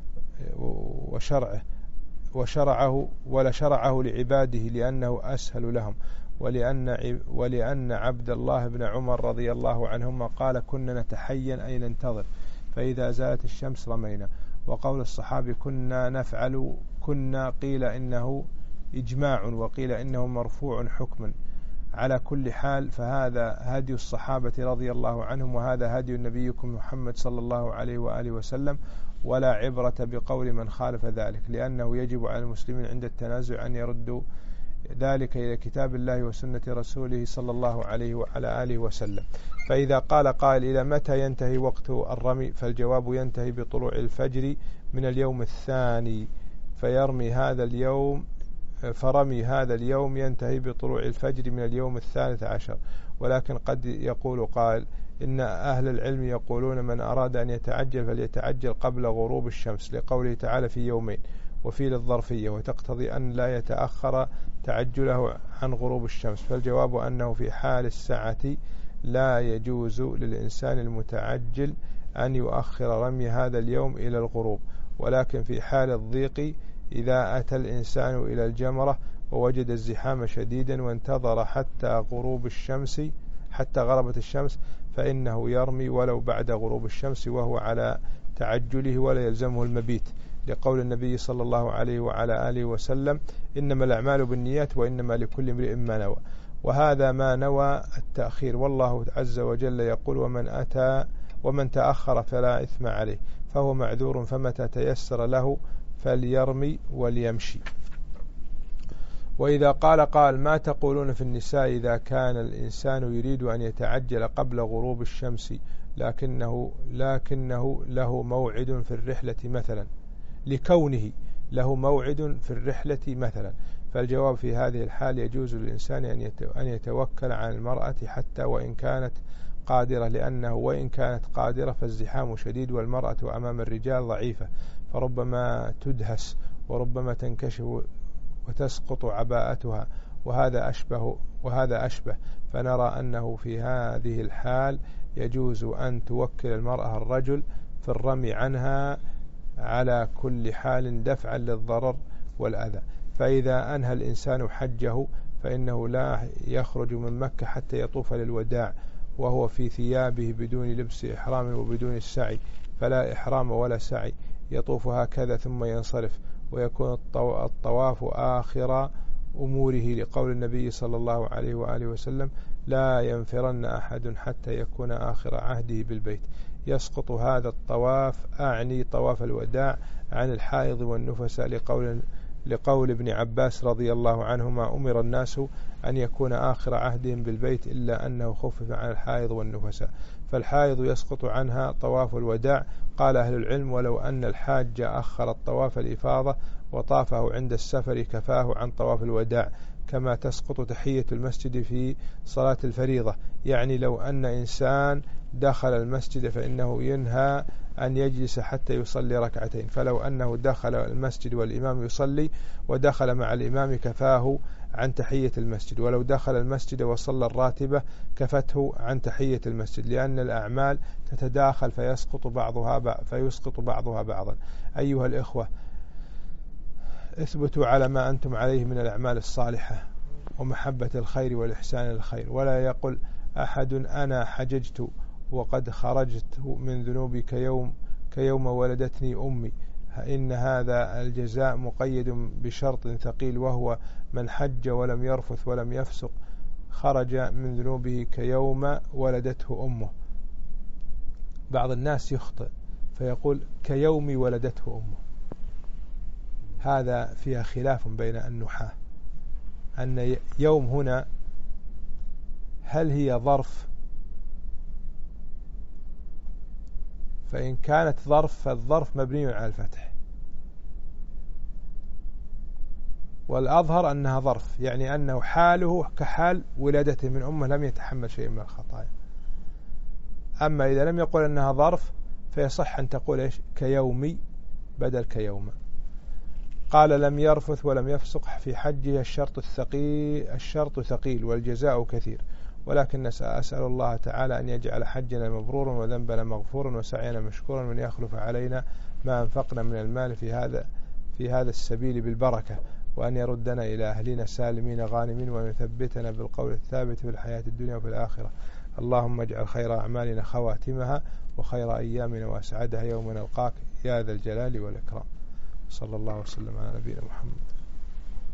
[SPEAKER 2] وشرعه وشرعه ولا شرعه لعباده لأنه أسهل لهم. ولأن ولأن عبد الله بن عمر رضي الله عنهما قال كنا نتحين أي ننتظر، فإذا زالت الشمس رمينا. وقول الصحابي كنا نفعل كنا قيل إنه إجماع وقيل إنه مرفوع حكما. على كل حال فهذا هدي الصحابة رضي الله عنهم، وهذا هدي نبيكم محمد صلى الله عليه وآله وسلم، ولا عبرة بقول من خالف ذلك، لأنه يجب على المسلمين عند التنازع أن يردوا ذلك إلى كتاب الله وسنة رسوله صلى الله عليه وعلى آله وسلم. فإذا قال قائل إلى متى ينتهي وقت الرمي؟ فالجواب ينتهي بطلوع الفجر من اليوم الثاني، فيرمي هذا اليوم فرمي هذا اليوم ينتهي بطلوع الفجر من اليوم الثالث عشر. ولكن قد يقول قائل إن أهل العلم يقولون من أراد أن يتعجل فليتعجل قبل غروب الشمس، لقوله تعالى في يومين، وفي للظرفية، وتقتضي أن لا يتأخر تعجله عن غروب الشمس. فالجواب أنه في حال الساعة لا يجوز للإنسان المتعجل أن يؤخر رمي هذا اليوم إلى الغروب، ولكن في حال الضيق إذا أتى الإنسان إلى الجمرة ووجد الزحام شديدا وانتظر حتى غروب الشمس حتى غربت الشمس فإنه يرمي ولو بعد غروب الشمس وهو على تعجله ولا يلزمه المبيت، لقول النبي صلى الله عليه وعلى آله وسلم إنما الأعمال بالنيات وإنما لكل امرئ ما نوى. وهذا ما نوى التأخير، والله عز وجل يقول ومن أتى ومن تأخر فلا إثم عليه، فهو معذور، فمتى تيسر له فليرمي وليمشي. وإذا قال قال ما تقولون في النساء إذا كان الإنسان يريد أن يتعجل قبل غروب الشمس لكنه لكنه له موعد في الرحلة مثلا لكونه له موعد في الرحلة مثلا؟ فالجواب في هذه الحال يجوز للإنسان أن يتوكل عن المرأة حتى وإن كانت قادرة، لأنه وإن كانت قادرة فالزحام شديد والمرأة أمام الرجال ضعيفة، فربما تدهس وربما تنكشف وتسقط عباءتها، وهذا أشبه وهذا أشبه فنرى أنه في هذه الحال يجوز أن توكل المرأة الرجل في الرمي عنها على كل حال دفعا للضرر والأذى. فإذا أنهى الإنسان حجه فإنه لا يخرج من مكة حتى يطوف للوداع وهو في ثيابه بدون لبس إحرام وبدون السعي، فلا إحرام ولا سعي يطوف هكذا ثم ينصرف، ويكون الطواف آخر أموره، لقول النبي صلى الله عليه وآله وسلم: لا ينفرن أحد حتى يكون آخر عهده بالبيت. يسقط هذا الطواف، أعني طواف الوداع، عن الحائض والنفساء، لقول لقول ابن عباس رضي الله عنهما: أمر الناس أن يكون آخر عهدهم بالبيت إلا أنه خفف عن الحائض والنفساء، فالحائض يسقط عنها طواف الوداع. قال أهل العلم: ولو أن الحاج أخر الطواف الإفاضة وطافه عند السفر كفاه عن طواف الوداع، كما تسقط تحية المسجد في صلاة الفريضة. يعني لو أن إنسان دخل المسجد فإنه ينهى أن يجلس حتى يصلي ركعتين، فلو أنه دخل المسجد والإمام يصلي ودخل مع الإمام كفاه عن تحية المسجد، ولو دخل المسجد وصلى الراتبة كفته عن تحية المسجد، لأن الأعمال تتداخل فيسقط بعضها فيسقط بعضها بعضا. أيها الإخوة، اثبتوا على ما أنتم عليه من الأعمال الصالحة ومحبة الخير والإحسان للخير، ولا يقل أحد: أنا حججت وقد خرجت من ذنوبي كيوم كيوم ولدتني أمي. إن هذا الجزاء مقيد بشرط ثقيل، وهو: من حج ولم يرفث ولم يفسق خرج من ذنوبه كيوم ولدته أمه. بعض الناس يخطئ فيقول: كيوم ولدته أمه. هذا فيها خلاف بين النحاة، أن يوم هنا هل هي ظرف؟ فإن كانت ظرف فالظرف مبني على الفتح، والأظهر أنها ظرف، يعني أنه حاله كحال ولادته من أمه لم يتحمل شيء من الخطايا. أما إذا لم يقل أنها ظرف فيصح أن تقول إيش؟ كيومي بدل كيوم. قال: لم يرفث ولم يفسق في حجه الشرط الثقيل الشرط ثقيل والجزاء كثير، ولكن أسأل الله تعالى أن يجعل حجنا مبرورا وذنبنا مغفورا وسعينا مشكورا، وأن يخلف علينا ما أنفقنا من المال في هذا في هذا السبيل بالبركة، وأن يردنا إلى أهلنا سالمين غانمين، وأن يثبتنا بالقول الثابت في الحياة الدنيا وفي الآخرة. اللهم اجعل خير أعمالنا خواتمها، وخير أيامنا وأسعدها يوم نلقاك يا ذا الجلال والإكرام. صلى الله وسلم على نبينا محمد.